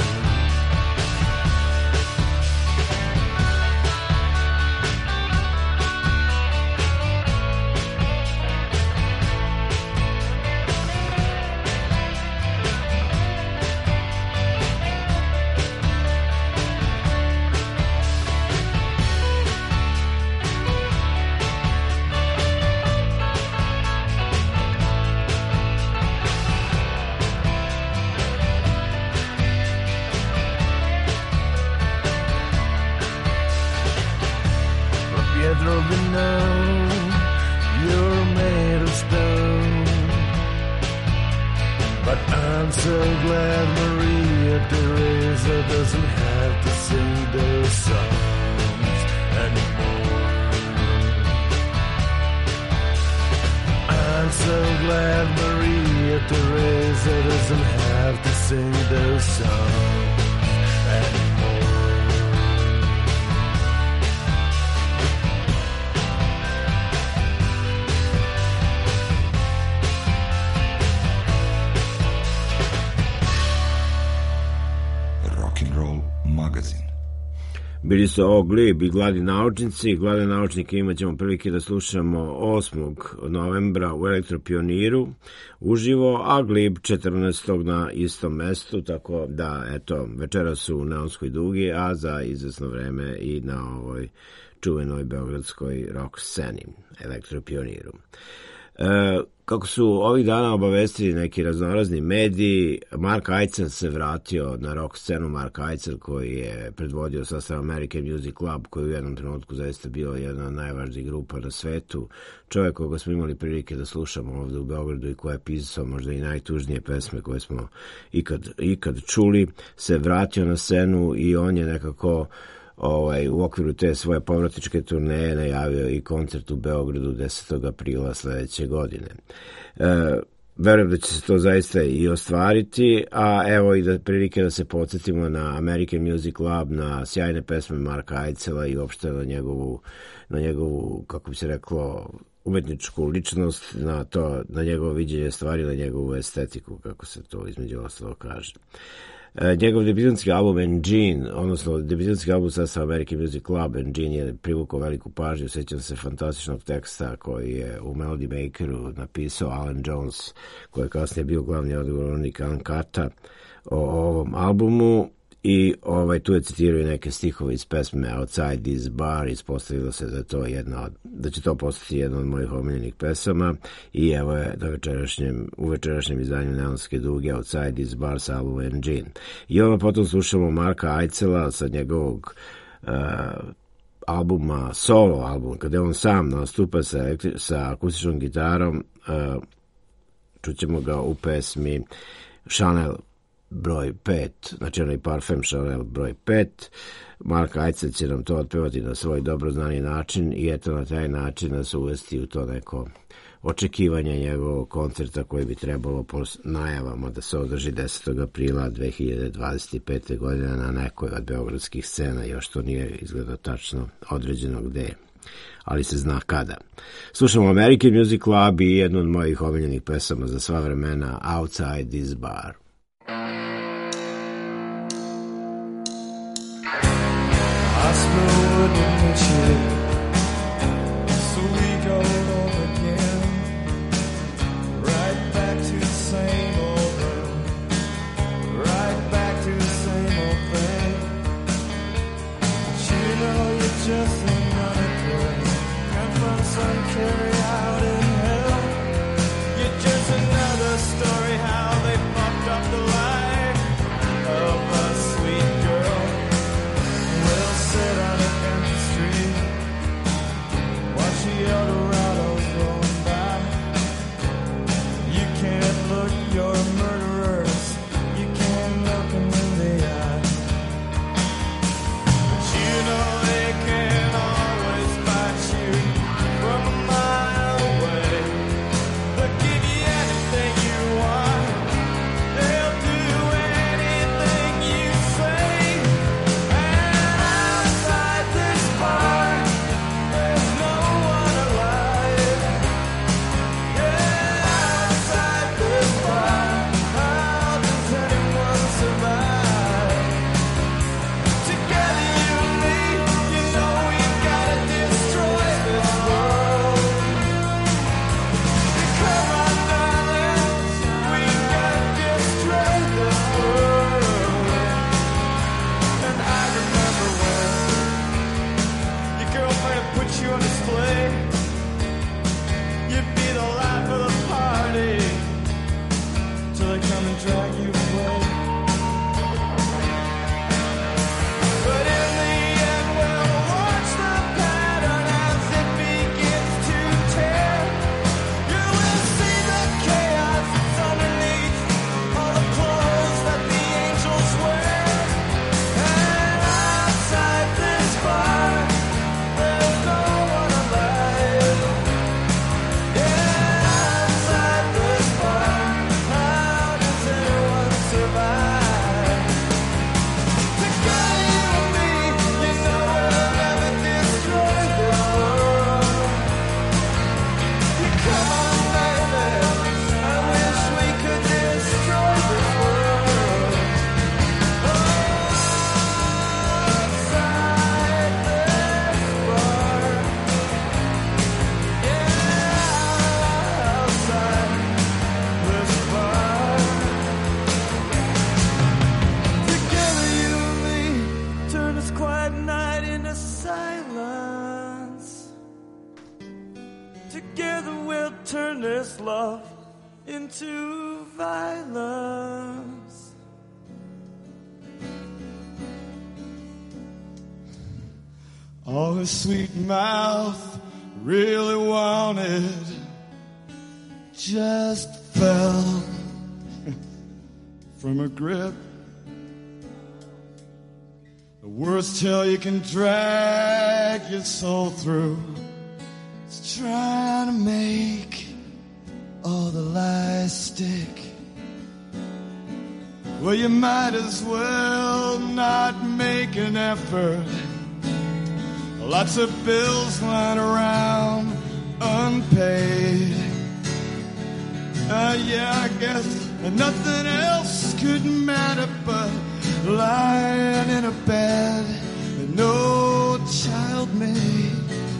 Pietro, we know you're made of stone, but I'm so glad Maria Teresa doesn't have to sing those songs anymore. I'm so glad Maria Teresa doesn't have to sing those songs anymore. Bili su ovo Glib i Gladni naučnici. Gladne naučnike imat ćemo prilike da slušamo 8. novembra u Elektropioniru uživo, a Glib 14. na istom mestu, tako da, eto, večera su u Neonskoj dugi, a za izvesno vreme i na ovoj čuvenoj beogradskoj rock sceni, Elektropioniru. Kako su ovih dana obavestili neki raznorazni mediji, Mark Eidsel se vratio na rock scenu. Mark Eidsel, koji je predvodio sastav American Music Club, koji u jednom trenutku zaista bio jedna od najvažnijih grupa na svetu, čovjek koga smo imali prilike da slušamo ovdje u Beogradu i koja je pisao možda i najtužnije pesme koje smo ikad čuli, se vratio na scenu i on je nekako u okviru te svoje povratničke turneje najavio i koncert u Beogradu 10. aprila sledeće godine. Verujem da će se to zaista i ostvariti, a evo i da prilike da se podsjetimo na American Music Club, na sjajne pesme Marka Eidsela i uopšte na njegovu, kako bi se reklo, umetničku ličnost, na njegovo viđenje stvari, na njegovu estetiku, kako se to između ostalo kaže. Njegov debitanski album Engine, odnosno debitanski album sastava American Music Club, Engine, je privukao veliku pažnju. Sjećam se fantastičnog teksta koji je u Melody Makeru napisao Alan Jones, koji je kasnije bio glavni odgovornik Uncata o ovom albumu. I tu je citirao i neke stihove iz pesme Outside This Bar. Ispostavilo se da će to postati jedna od mojih omiljenih pesama i evo je u večerašnjem izdanju Neonske duge Outside This Bar sa albuma Engine. I potom slušamo Marka Eidsela sa njegovog albuma, solo album, kada on sam nastupa sa akustičnom gitarom. Čućemo ga u pesmi Chanel broj 5, znači onaj parfem Chanel broj 5. Mark Eidsel će nam to otpevati na svoj dobroznani način i eto na taj način nas uvesti u to neko očekivanje njegovog koncerta koji bi trebalo po najavama da se održi 10. aprila 2025. godine na nekoj od beogradskih scena, još to nije izgleda tačno određeno gde. ali se zna kada. Slušamo American Music Club i jednu od mojih omiljenih pesama za sva vremena, Outside This Bar. I smell wood in the chill, so we go over again, right back to the same old room, right back to the same old thing. But you know you're just another girl, come from some carry out in hell. You're just another story how they fucked up the life of a sweet girl. We'll sit on an empty street, watch the Eldorados rolling by. You can't look your murderers, you can't look them in the eye. But you know they can always fight you from a mile away. They'll give you anything you want, they'll do anything you say. And outside this bar, there's no one alive. Yeah, outside this bar, how does anyone survive? Together you and me, you know we've gotta destroy this world. Come on, darling, we've gotta destroy this world. And I remember when your girlfriend put you on display. You'd be the life of the party till they come and drag you away. But in the end, we'll watch the pattern as it begins to tear. You will see the chaos that's underneath all the clothes that the angels wear. And outside this bar, there's no one alive. Yeah, outside this bar, how does anyone survive? Together you and me, you know we'll never destroy this world. You come on, baby, I wish we could destroy this world. Outside this bar, yeah, outside this bar. Together you and me turn this quiet night into silence. Together we'll turn this love into violence. Oh, his sweet mouth really wanted, just fell from her grip. The worst hell you can drag your soul through is trying to make all the lies stick. Well, you might as well not make an effort. Lots of bills lying around unpaid. Yeah, I guess nothing else could matter but lying in a bed that no child made.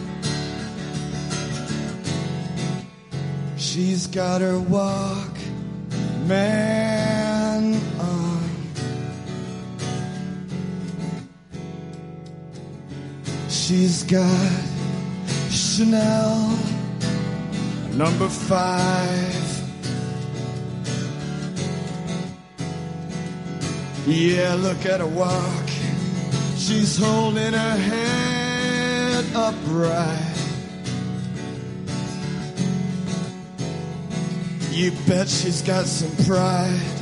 She's got her walk man on. She's got Chanel number 5. Yeah, look at her walk. She's holding her head upright. You bet she's got some pride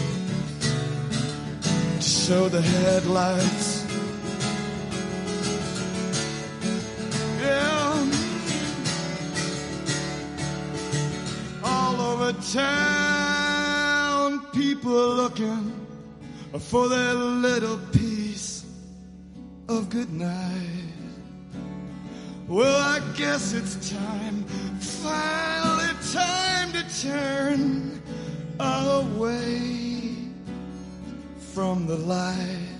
to show the headlights. Yeah. All over town, people looking for their little piece of good night. Well, I guess it's time, finally time to turn away from the light.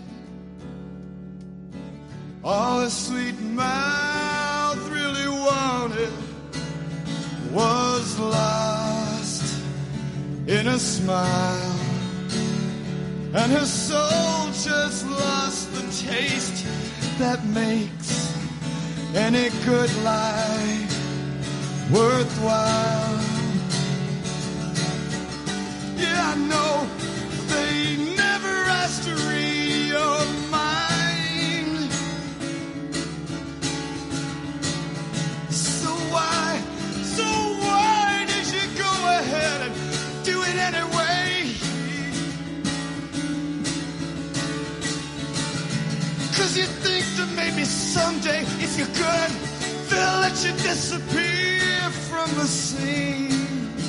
All the sweet mouth really wanted was lost in a smile, and her soul just lost the taste that makes any good life worthwhile. Yeah, I know they never asked to read your mind, so why did you go ahead and do it anyway? 'Cause you think that maybe someday, if you could, they'll let you disappear from the scene.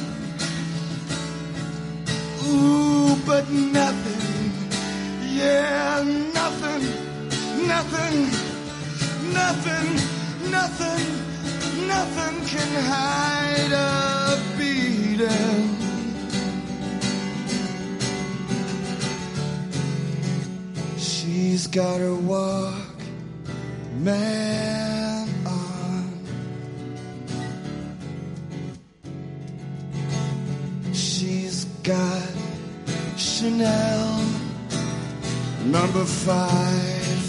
Ooh, but nothing, yeah, nothing, nothing, nothing, nothing, nothing can hide a beating. She's got her walk, man, on. She's got Chanel number 5.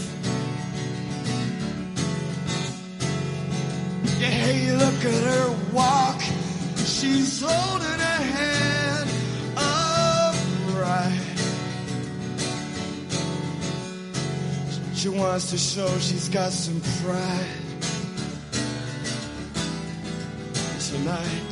Yeah, hey, look at her walk. She's holding her head upright. She wants to show she's got some pride tonight.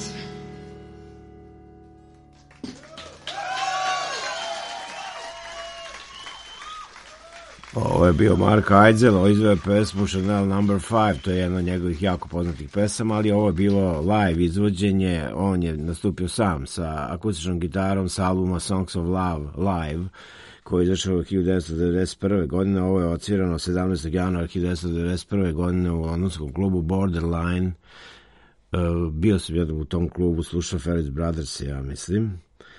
Ovo je bio Mark Eidsel, ovo izveo pesmu Chanel No. 5, to je jedna od njegovih jako poznatih pesama, ali ovo je bilo live izvođenje, on je nastupio sam sa akustičnom gitarom sa albuma Songs of Love Live, koji je izašao 1991. godine. Ovo je odsvirano 17. januara 1991. godine u londonskom klubu Borderline. Bio sam jednom u tom klubu, slušao Ferris Brothers, ja mislim.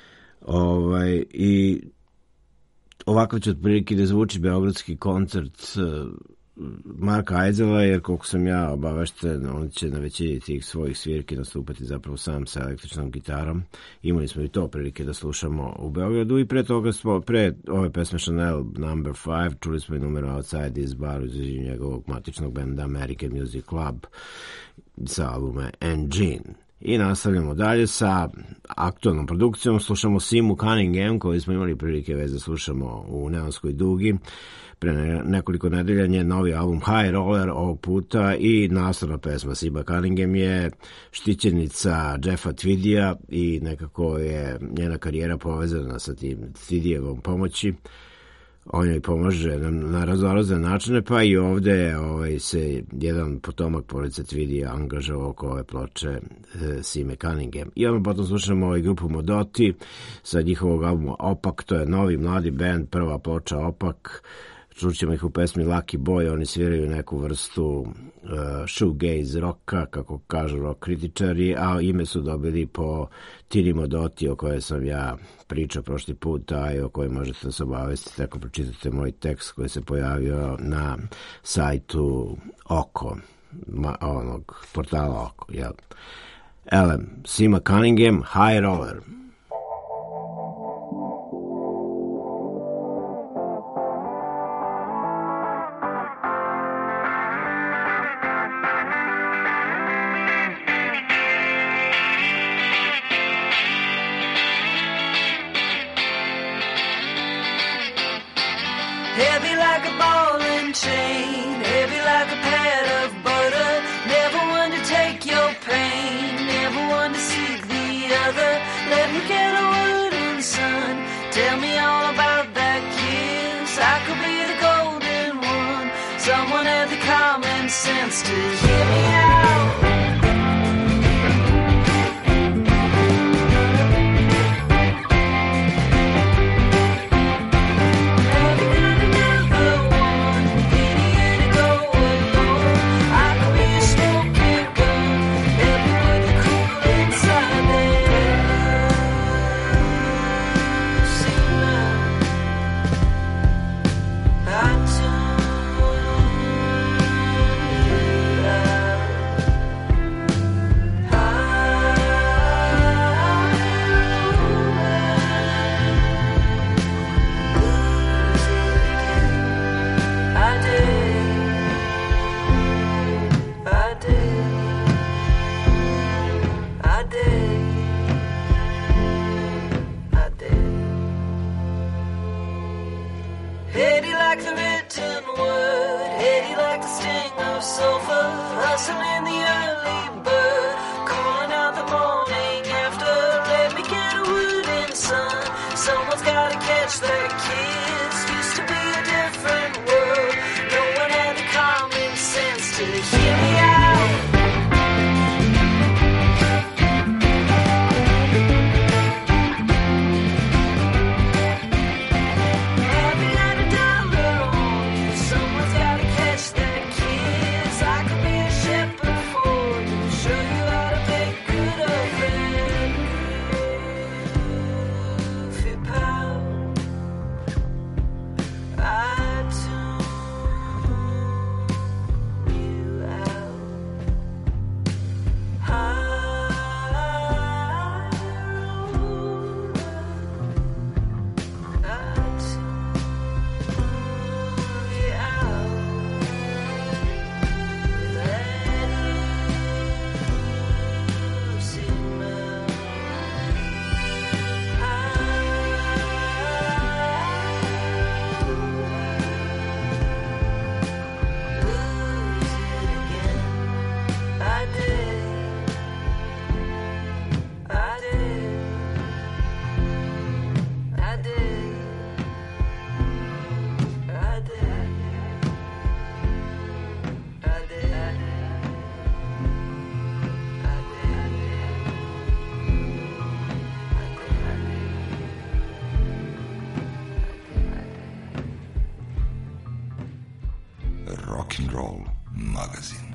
I ovako će otprilike da zvuči beogradski koncert Marka Eidsela, jer koliko sam ja obavešten, on će na većini tih svojih svirki nastupati zapravo sam sa električnom gitarom. Imali smo i to prilike da slušamo u Beogradu i pre toga smo, pre ove pesme Chanel No. 5, čuli smo i numero Outside This Bar uz njegovog matičnog benda American Music Club sa albume Engine. I nastavljamo dalje sa aktualnom produkcijom. Slušamo Simu Cunningham, koju smo imali prilike već da slušamo u Neonskoj dugi. Pre nekoliko nedelja nje novi album High Roller ovog puta i naslovna pesma. Sima Cunningham je štićenica Jeffa Tweedija i nekako je njena karijera povezana sa tim Tweedijevom pomoći. On joj pomaže na raznorazne načine, pa i ovde se jedan potomak porodice Tweedija angažao oko ove ploče Sime Cunningham. I onda potom slušamo grupu Modoti sa njihovog albuma Opak, to je novi mladi band, prva ploča Opak. Čućemo ih u pesmi Lucky Boy, oni sviraju neku vrstu shoegaze rocka, kako kažu rock kritičari, a ime su dobili po Tini Modoti, o kojoj sam ja pričao prošli put, a i o kojoj možete da se obavestite ako pročitate moj tekst koji se pojavio na sajtu Oko, onog portala Oko. Jel? Elem, Sima Cunningham, High Roller. Heavy like a ball and chain, heavy like a pad of butter. Never one to take your pain, never one to seek the other. Let me get a word in, son. Tell me all about that kiss. I could be the golden one. Someone had the common sense to hear me out. Stone Rock'n'Roll magazin.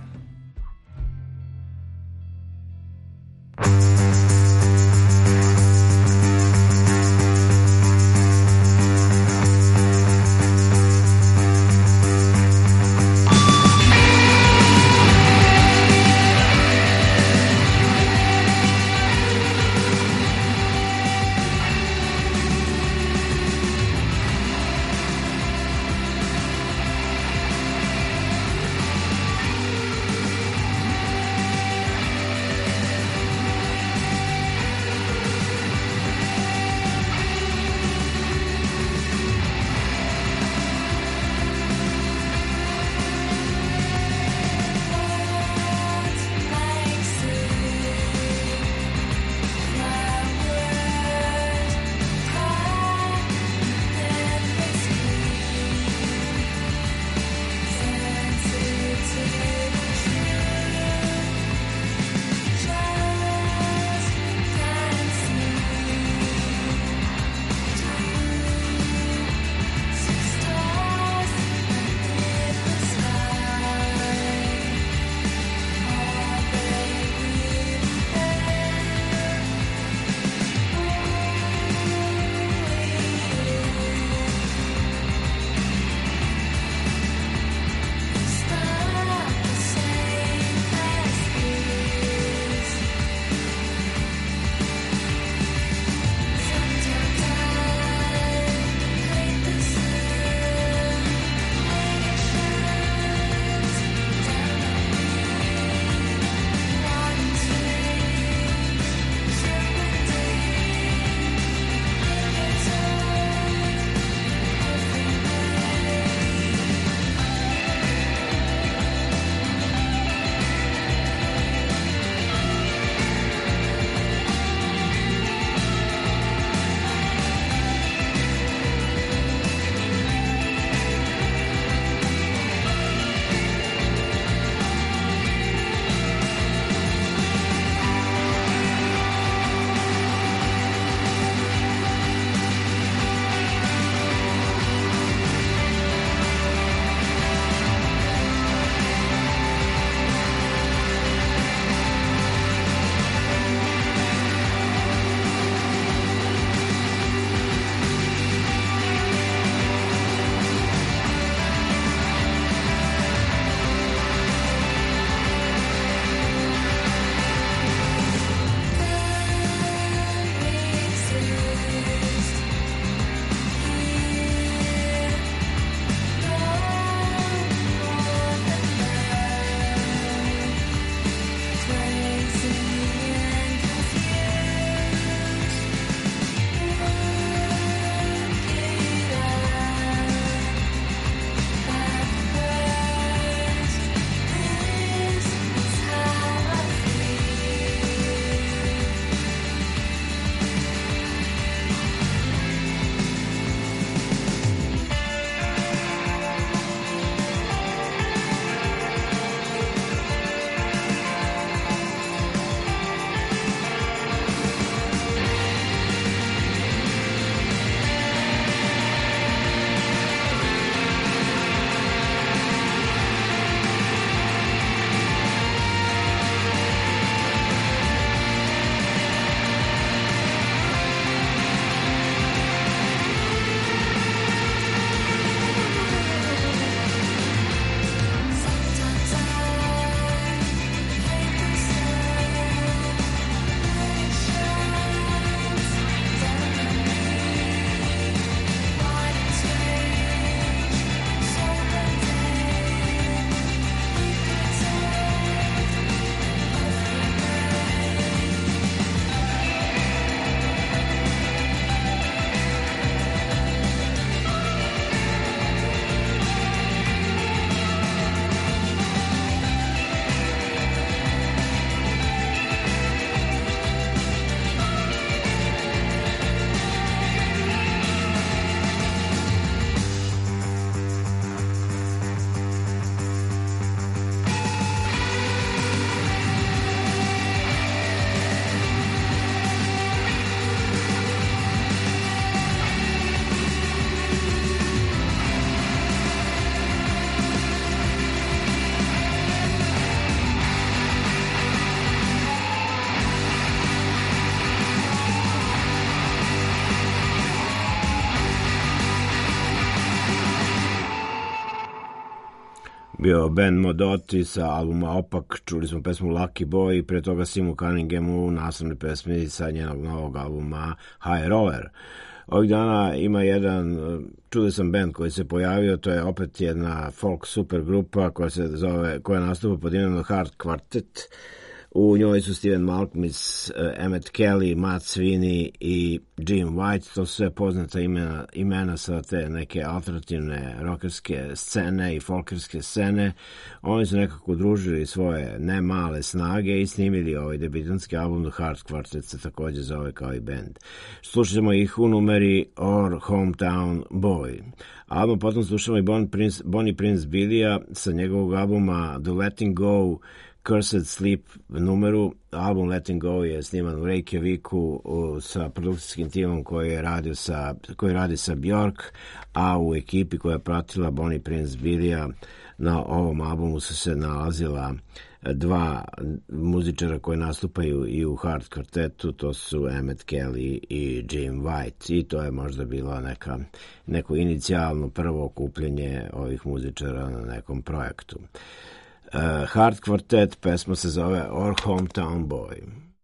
bio band Modoti sa albuma Opak, čuli smo pesmu Lucky Boy i pre toga Simu Cunningham u naslovnoj pesmi sa njenog novog albuma High Roller. Ovih dana ima jedan čudesan band koji se pojavio, to je opet jedna folk super grupa koja nastupa pod imenom Hard Quartet. U njoj su Steven Malkmus, Emmett Kelly, Matt Sweeney i Jim White. To su sve poznata imena sa te neke alternativne rockerske scene i folkerske scene. Oni su nekako udružili svoje ne male snage i snimili ovaj debitanski album The Hard Quartet, se također zove kao i band. Slušamo ih u numeri Our Hometown Boy. Album potom slušamo i Bonnie Prince Billy-a sa njegovog albuma The Letting Go Cursed Sleep numeru. Album Letting Go je sniman u Reykjaviku sa produkcijskim timom koji radi sa Björk, a u ekipi koja je pratila Bonnie Prince Billy-a na ovom albumu su se nalazila dva muzičara koji nastupaju i u Hard Quartetu, to su Emmett Kelly i Jim White, i to je možda bilo neko inicijalno prvo okupljenje ovih muzičara na nekom projektu. Hard Quartet, pesma se zove Our Hometown Boy.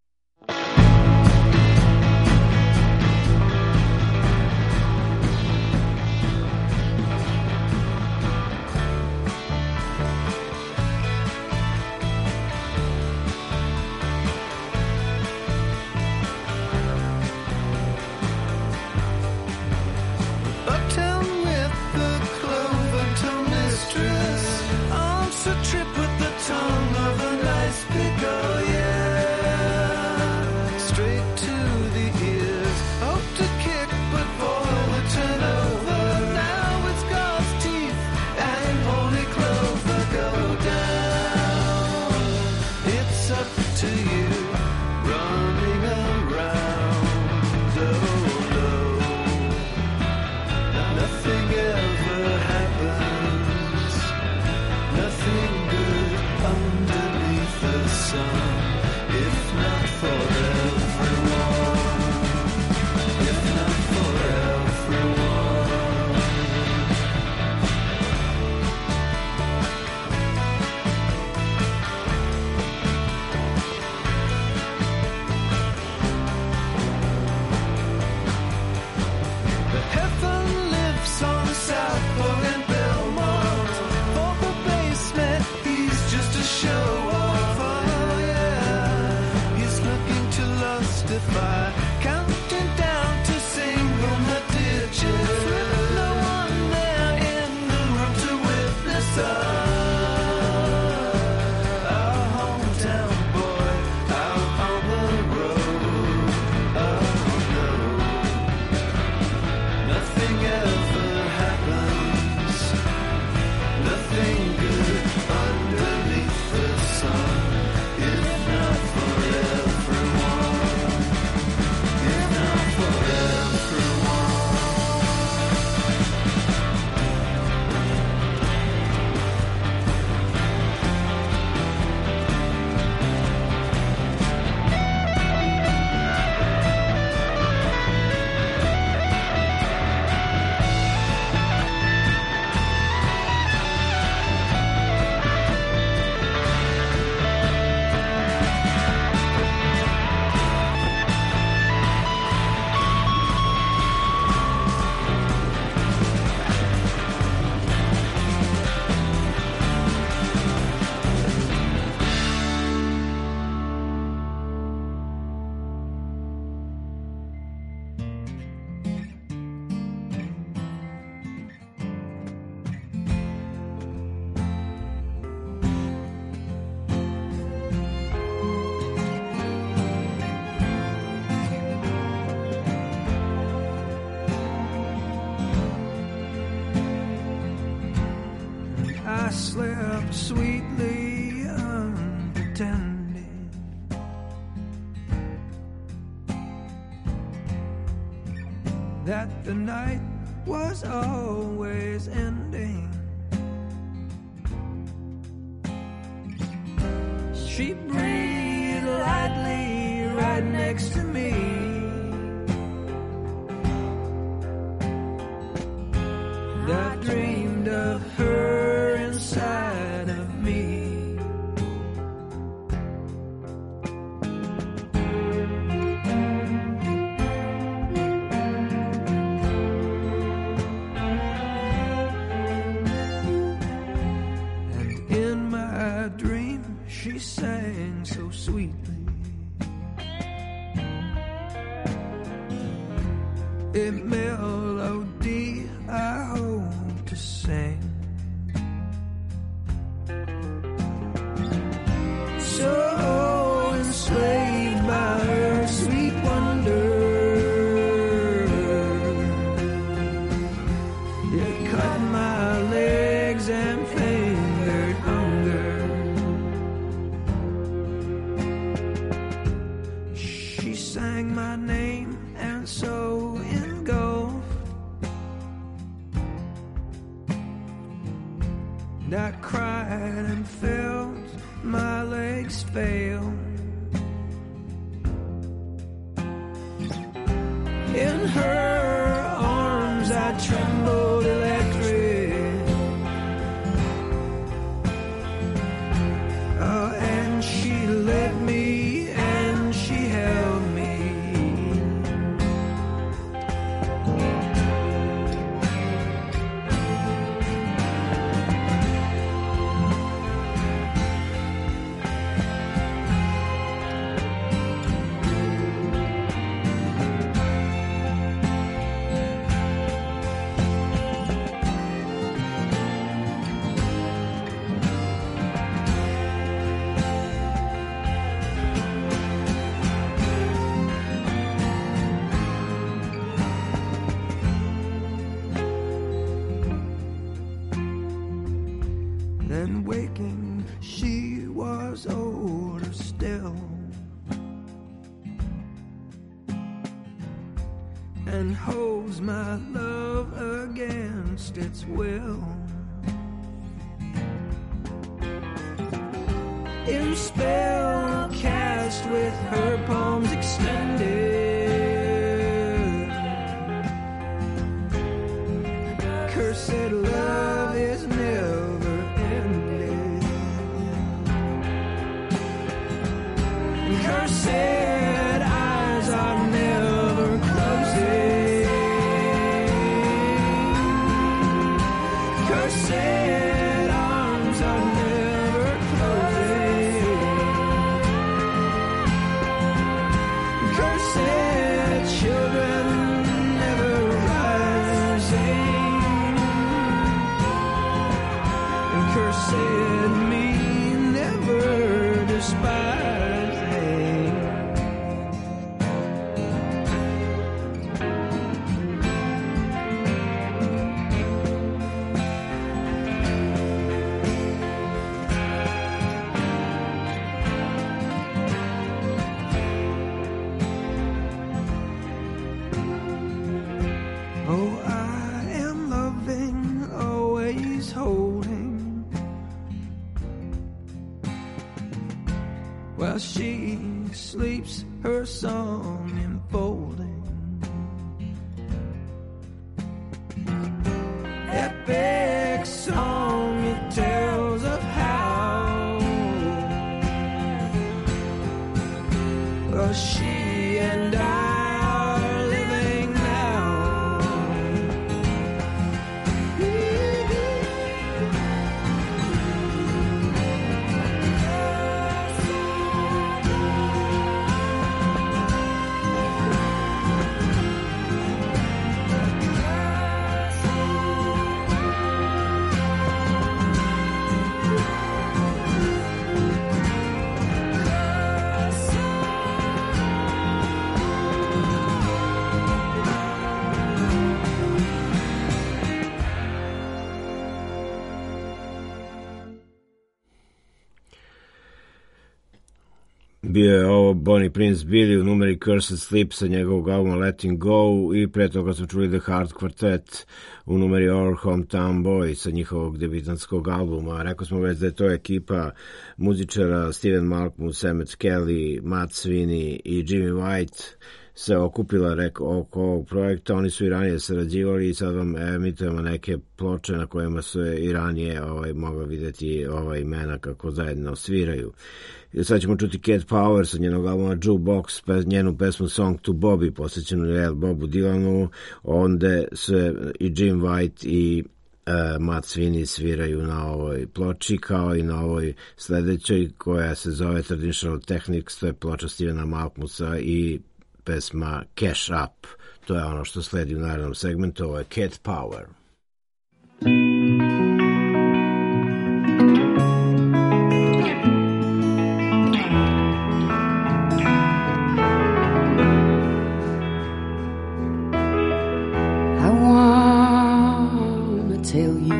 Slept sweetly unpretending, that the night was always ending. She breathed lightly right next to me. I dreamed of her inside a melody I hope to sing. So enslaved by her sweet wonder, it cut my legs and fingered hunger. She sang my name and so engulfed, and I cried and felt my legs fail. In her arms I trembled electric, and she led me and she held me. Then waking, she was older still, and holds my love against its will. In spell cast with her palms extended, cursed love is never ended. Cursed eyes are never closing. Cursed arms are never closing. Cursed children never rising. And cursed me never despising. Oh, I am loving, always holding, while she sleeps, her song enfolding. Epic song, it tells of how she and I are living now. Bio je ovo Bonnie Prince Billy u numeri Cursed Sleep sa njegovog albuma Letting Go, i pre toga smo čuli The Heart Quartet u numeri Our Hometown Boy sa njihovog debitanskog albuma. Rekao smo već da je to ekipa muzičara Steven Malkmus, Emmett Kelly, Matt Sweeney i Jimmy White se okupila oko ovog projekta. Oni su i ranije sarađivali i sad vam emitujemo neke ploče na kojima su i ranije mogli vidjeti imena kako zajedno sviraju. I sad ćemo čuti Cat Power sa njenog albuma Jukebox, njenu pesmu Song to Bobby, posvećenu Bobu Dylanu. Onda se i Jim White i Matt Sweeney sviraju na ovoj ploči, kao i na ovoj sledećoj koja se zove Traditional Techniques, to je ploča Stevena Malkmusa i pesma Cash Up. To je ono što sledi u narednom segmentu, ovo je Cat Power. I wanna tell you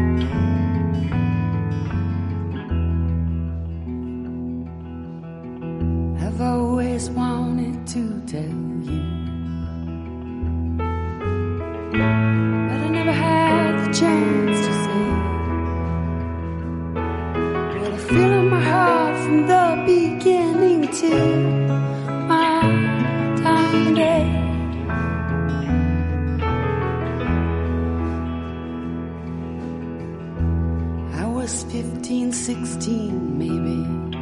I've always wanted to tell you, but I never had the chance to say what I feel in my heart from the beginning till my dying day. I was 15, 16 maybe.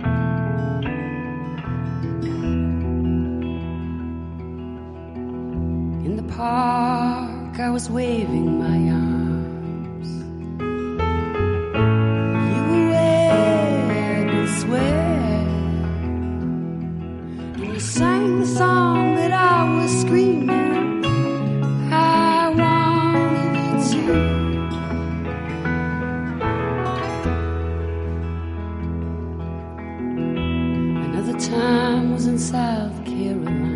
In the park I was waving my arms. You were wet and sweat, and you sang the song that I was screaming I wanted you to. Another time was in South Carolina.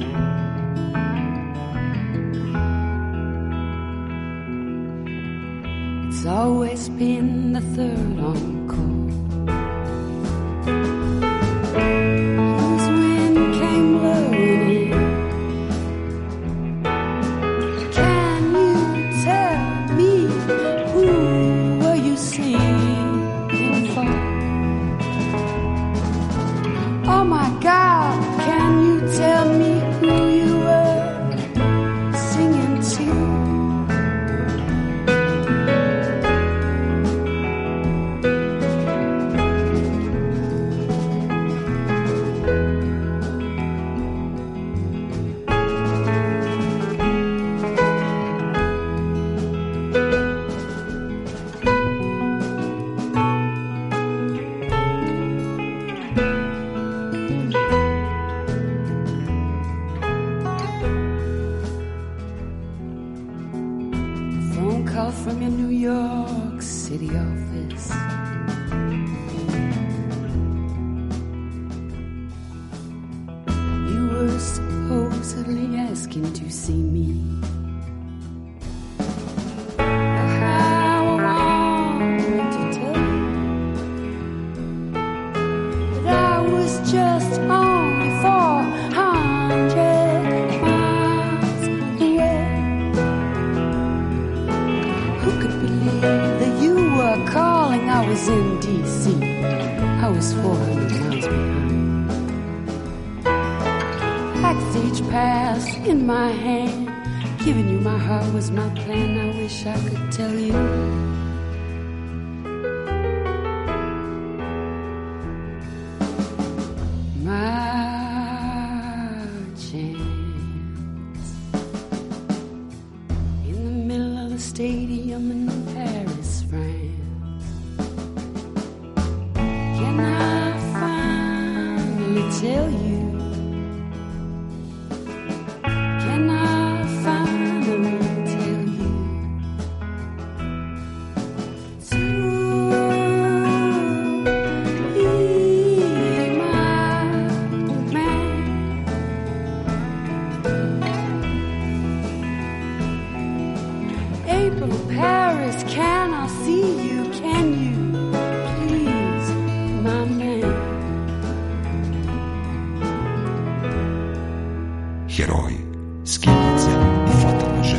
It's always been the third on call. As wind came blowing in, can you tell me who were you singing for? Oh my God, can you tell me who you were singing to? Phone call from your New York City office. You were supposedly asking to see me. How I wanted to tell you that I was just only 400 miles away. Who could believe that you were calling? I was in D.C. I was 400 miles behind. Backstage pass in my hand, giving you my heart was my plan. I wish I could tell you. My chance in the middle of the stadium in Paris, France. Can I finally tell you? Can I finally tell you? To be my man. April, Paris, can I see you? Can you please, my man? Heroji, skitnice i fotomože.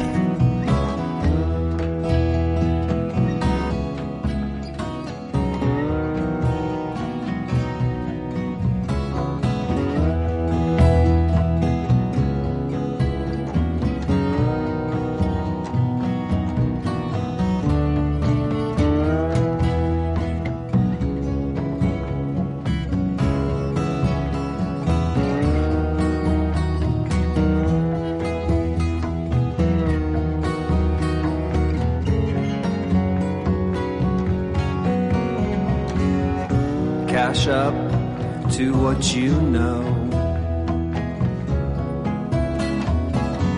Cash up to what you know.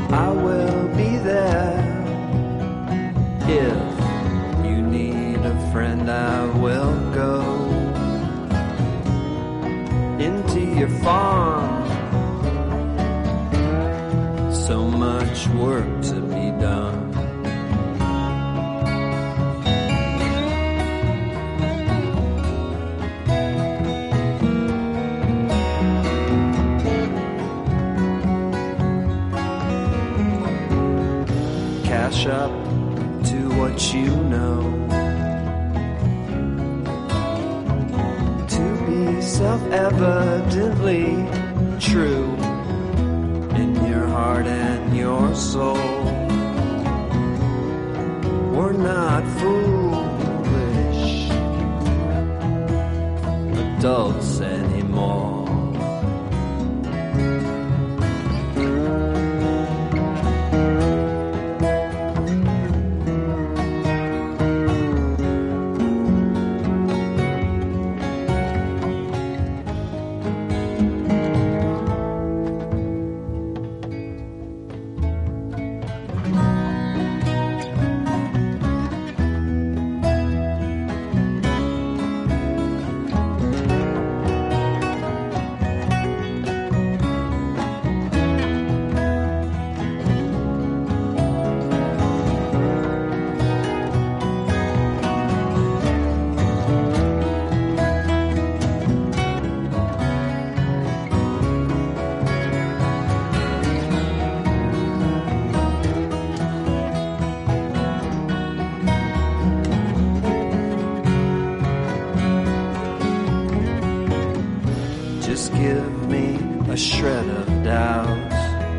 I will be there. If you need a friend, I will go into your farm. So much work to be done. Cash up to what you know to be self-evidently true in your heart and your soul. We're not foolish adults anymore. Just give me a shred of doubt.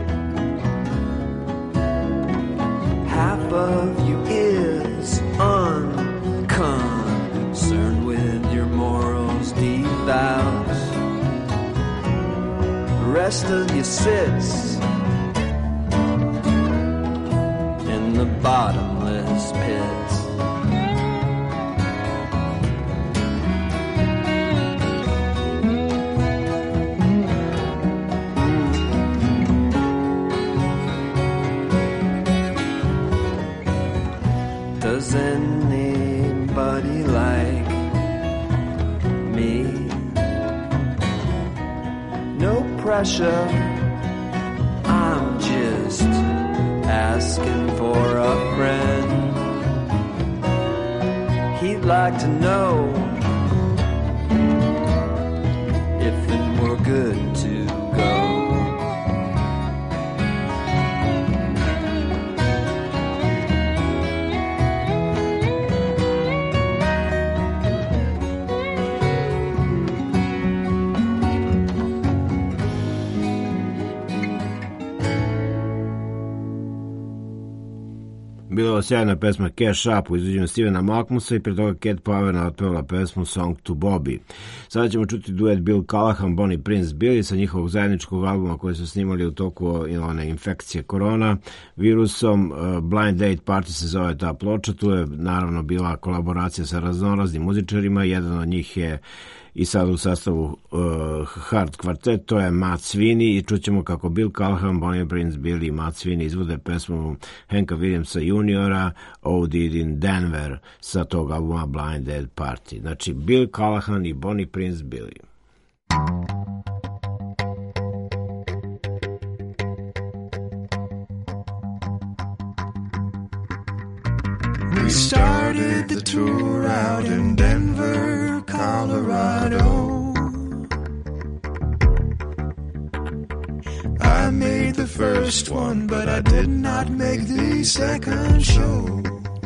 Half of you is unconcerned with your morals devout. The rest of you sits in the bottomless pits. Does anybody like me? No pressure, I'm just asking for a friend. He'd like to know if it were good to go. Bila je sjajna pesma Cash Up u izvođenju Stevena Malkmusa i pre toga Cat Power otpevala pesmu Song to Bobby. Sada ćemo čuti duet Bill Callahan, Bonnie Prince Billy sa njihovog zajedničkog albuma koji su snimali u toku one infekcije korona virusom. Blind Date Party se zove ta ploča. Tu je naravno bila kolaboracija sa raznoraznim muzičarima. Jedan od njih je i sad u sastavu Hard Quartet, to je Matt Sweeney i čućemo kako Bill Callahan, Bonnie Prince Billy i Matt Sweeney izvode pesmu Hanka Williamsa juniora Oh Did in Denver sa tog albuma Blind Date Party. Znači Bill Callahan i Bonnie Prince Billy. We started the tour out in Denver, Colorado. I made the first one, but I did not make the second show.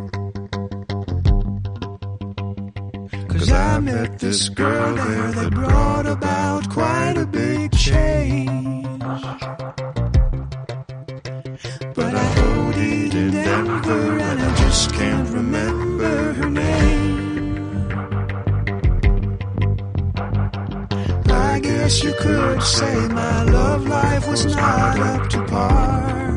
'Cause I met this girl there that brought about quite a big change. But I OD'd in Denver and I just can't remember her name. I guess you could say my love life was not up to par.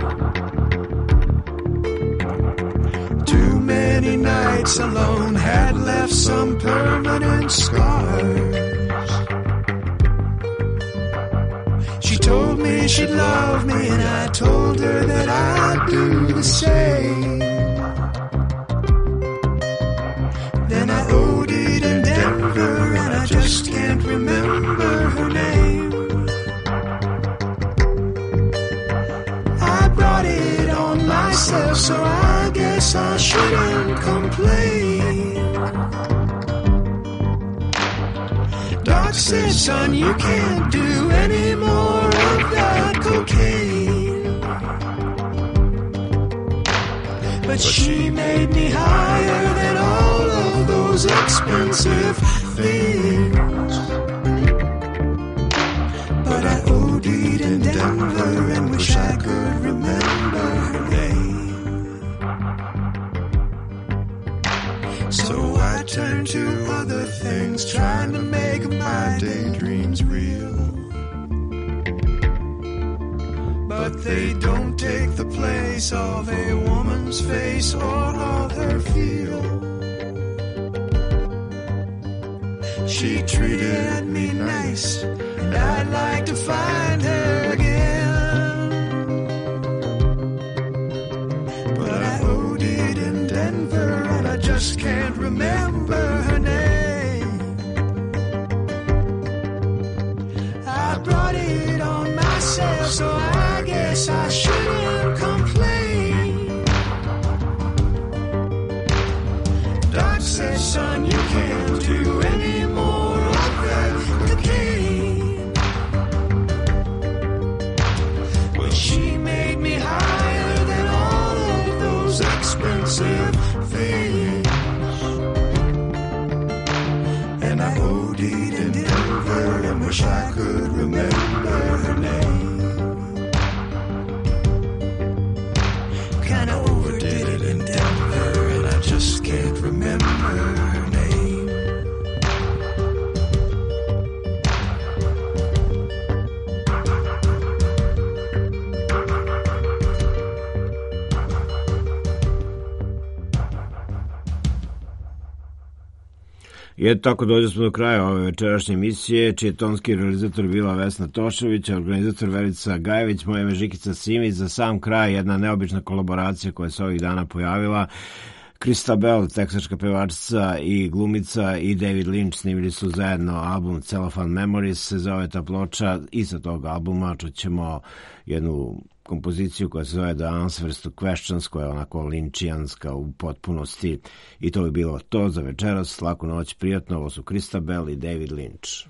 Too many nights alone had left some permanent scars. She told me she'd love me, and I told her that I'd do the same. Then I OD'd in Denver, and I just can't remember her name. I brought it on myself, so I guess I shouldn't complain. Doc said, son, you can't do any more of that cocaine. But she made me higher than all of those expensive things. But I OD'd in Denver and wish I could remember her name. So I turned to other things, trying to make my daydreams real. But they don't take the place of a woman's face or of her feel. She treated me nice, and I'd like to find her again. But I OD'd in Denver, and I just can't remember her name. I brought it on myself, so I guess I shouldn't complain. Doc said, son, you can't do any more of that cocaine. But she made me higher than all of those expensive things. And I OD'd in Denver and wish I could remember her name. Kinda overdid it in Denver, and I just can't remember her name. I eto tako dođe smo do kraja ove večerašnje emisije, čiji je tonski realizator bila Vesna Tošović, organizator Verica Gajević, moje ime Žikica Simić. Za sam kraj jedna neobična kolaboracija koja se ovih dana pojavila. Krista Bell, teksačka pevačica i glumica, i David Lynch snimili su zajedno album Cellophane Memories, se zove ta ploča. I sa tog albuma čućemo jednu kompoziciju koja se zove The Answers to Questions, koja je onako linčijanska u potpunosti. I to bi bilo to za večeras. Laku noć, prijatno. Ovo su Krista Bell i David Lynch.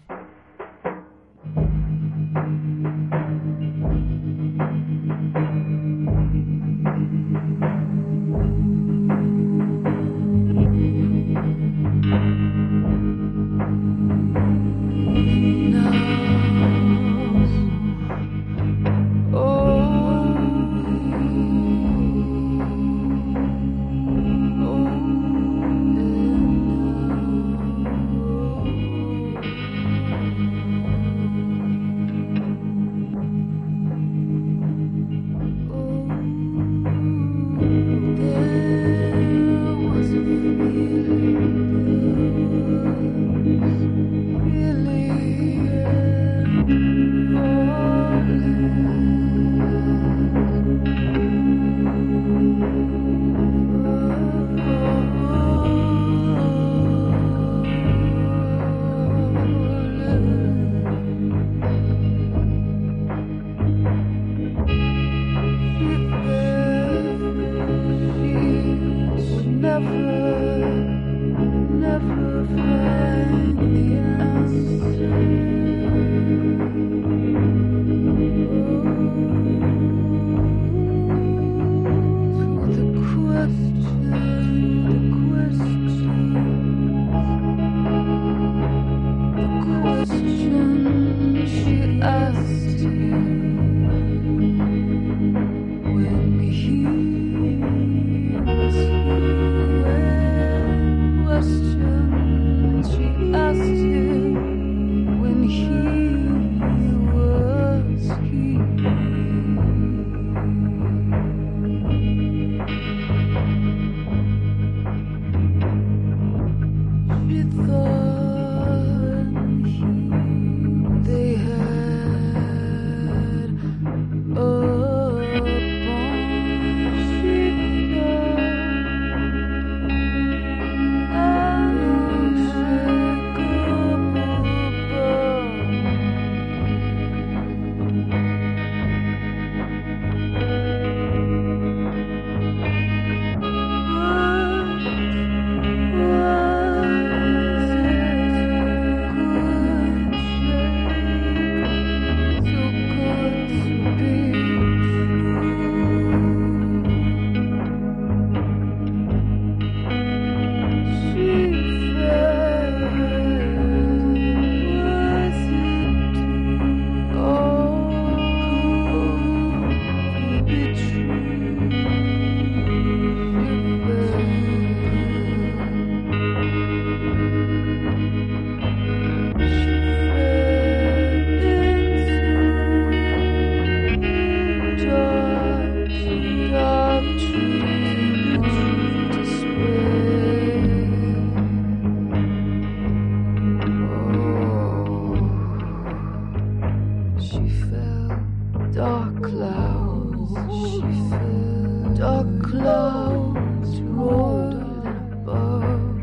clouds she filled. Dark clouds rolling above.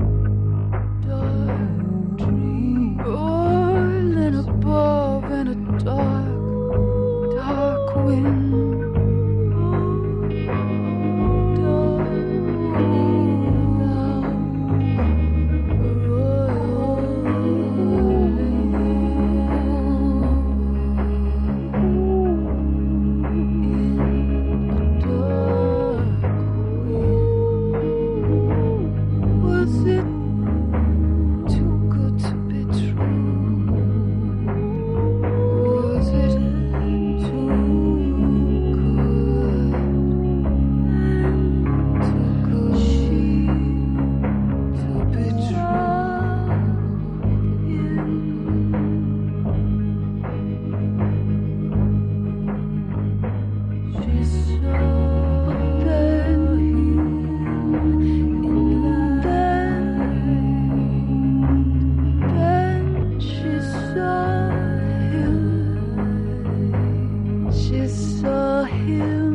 Dark dreams rolling above in a dark, dark wind. She saw him.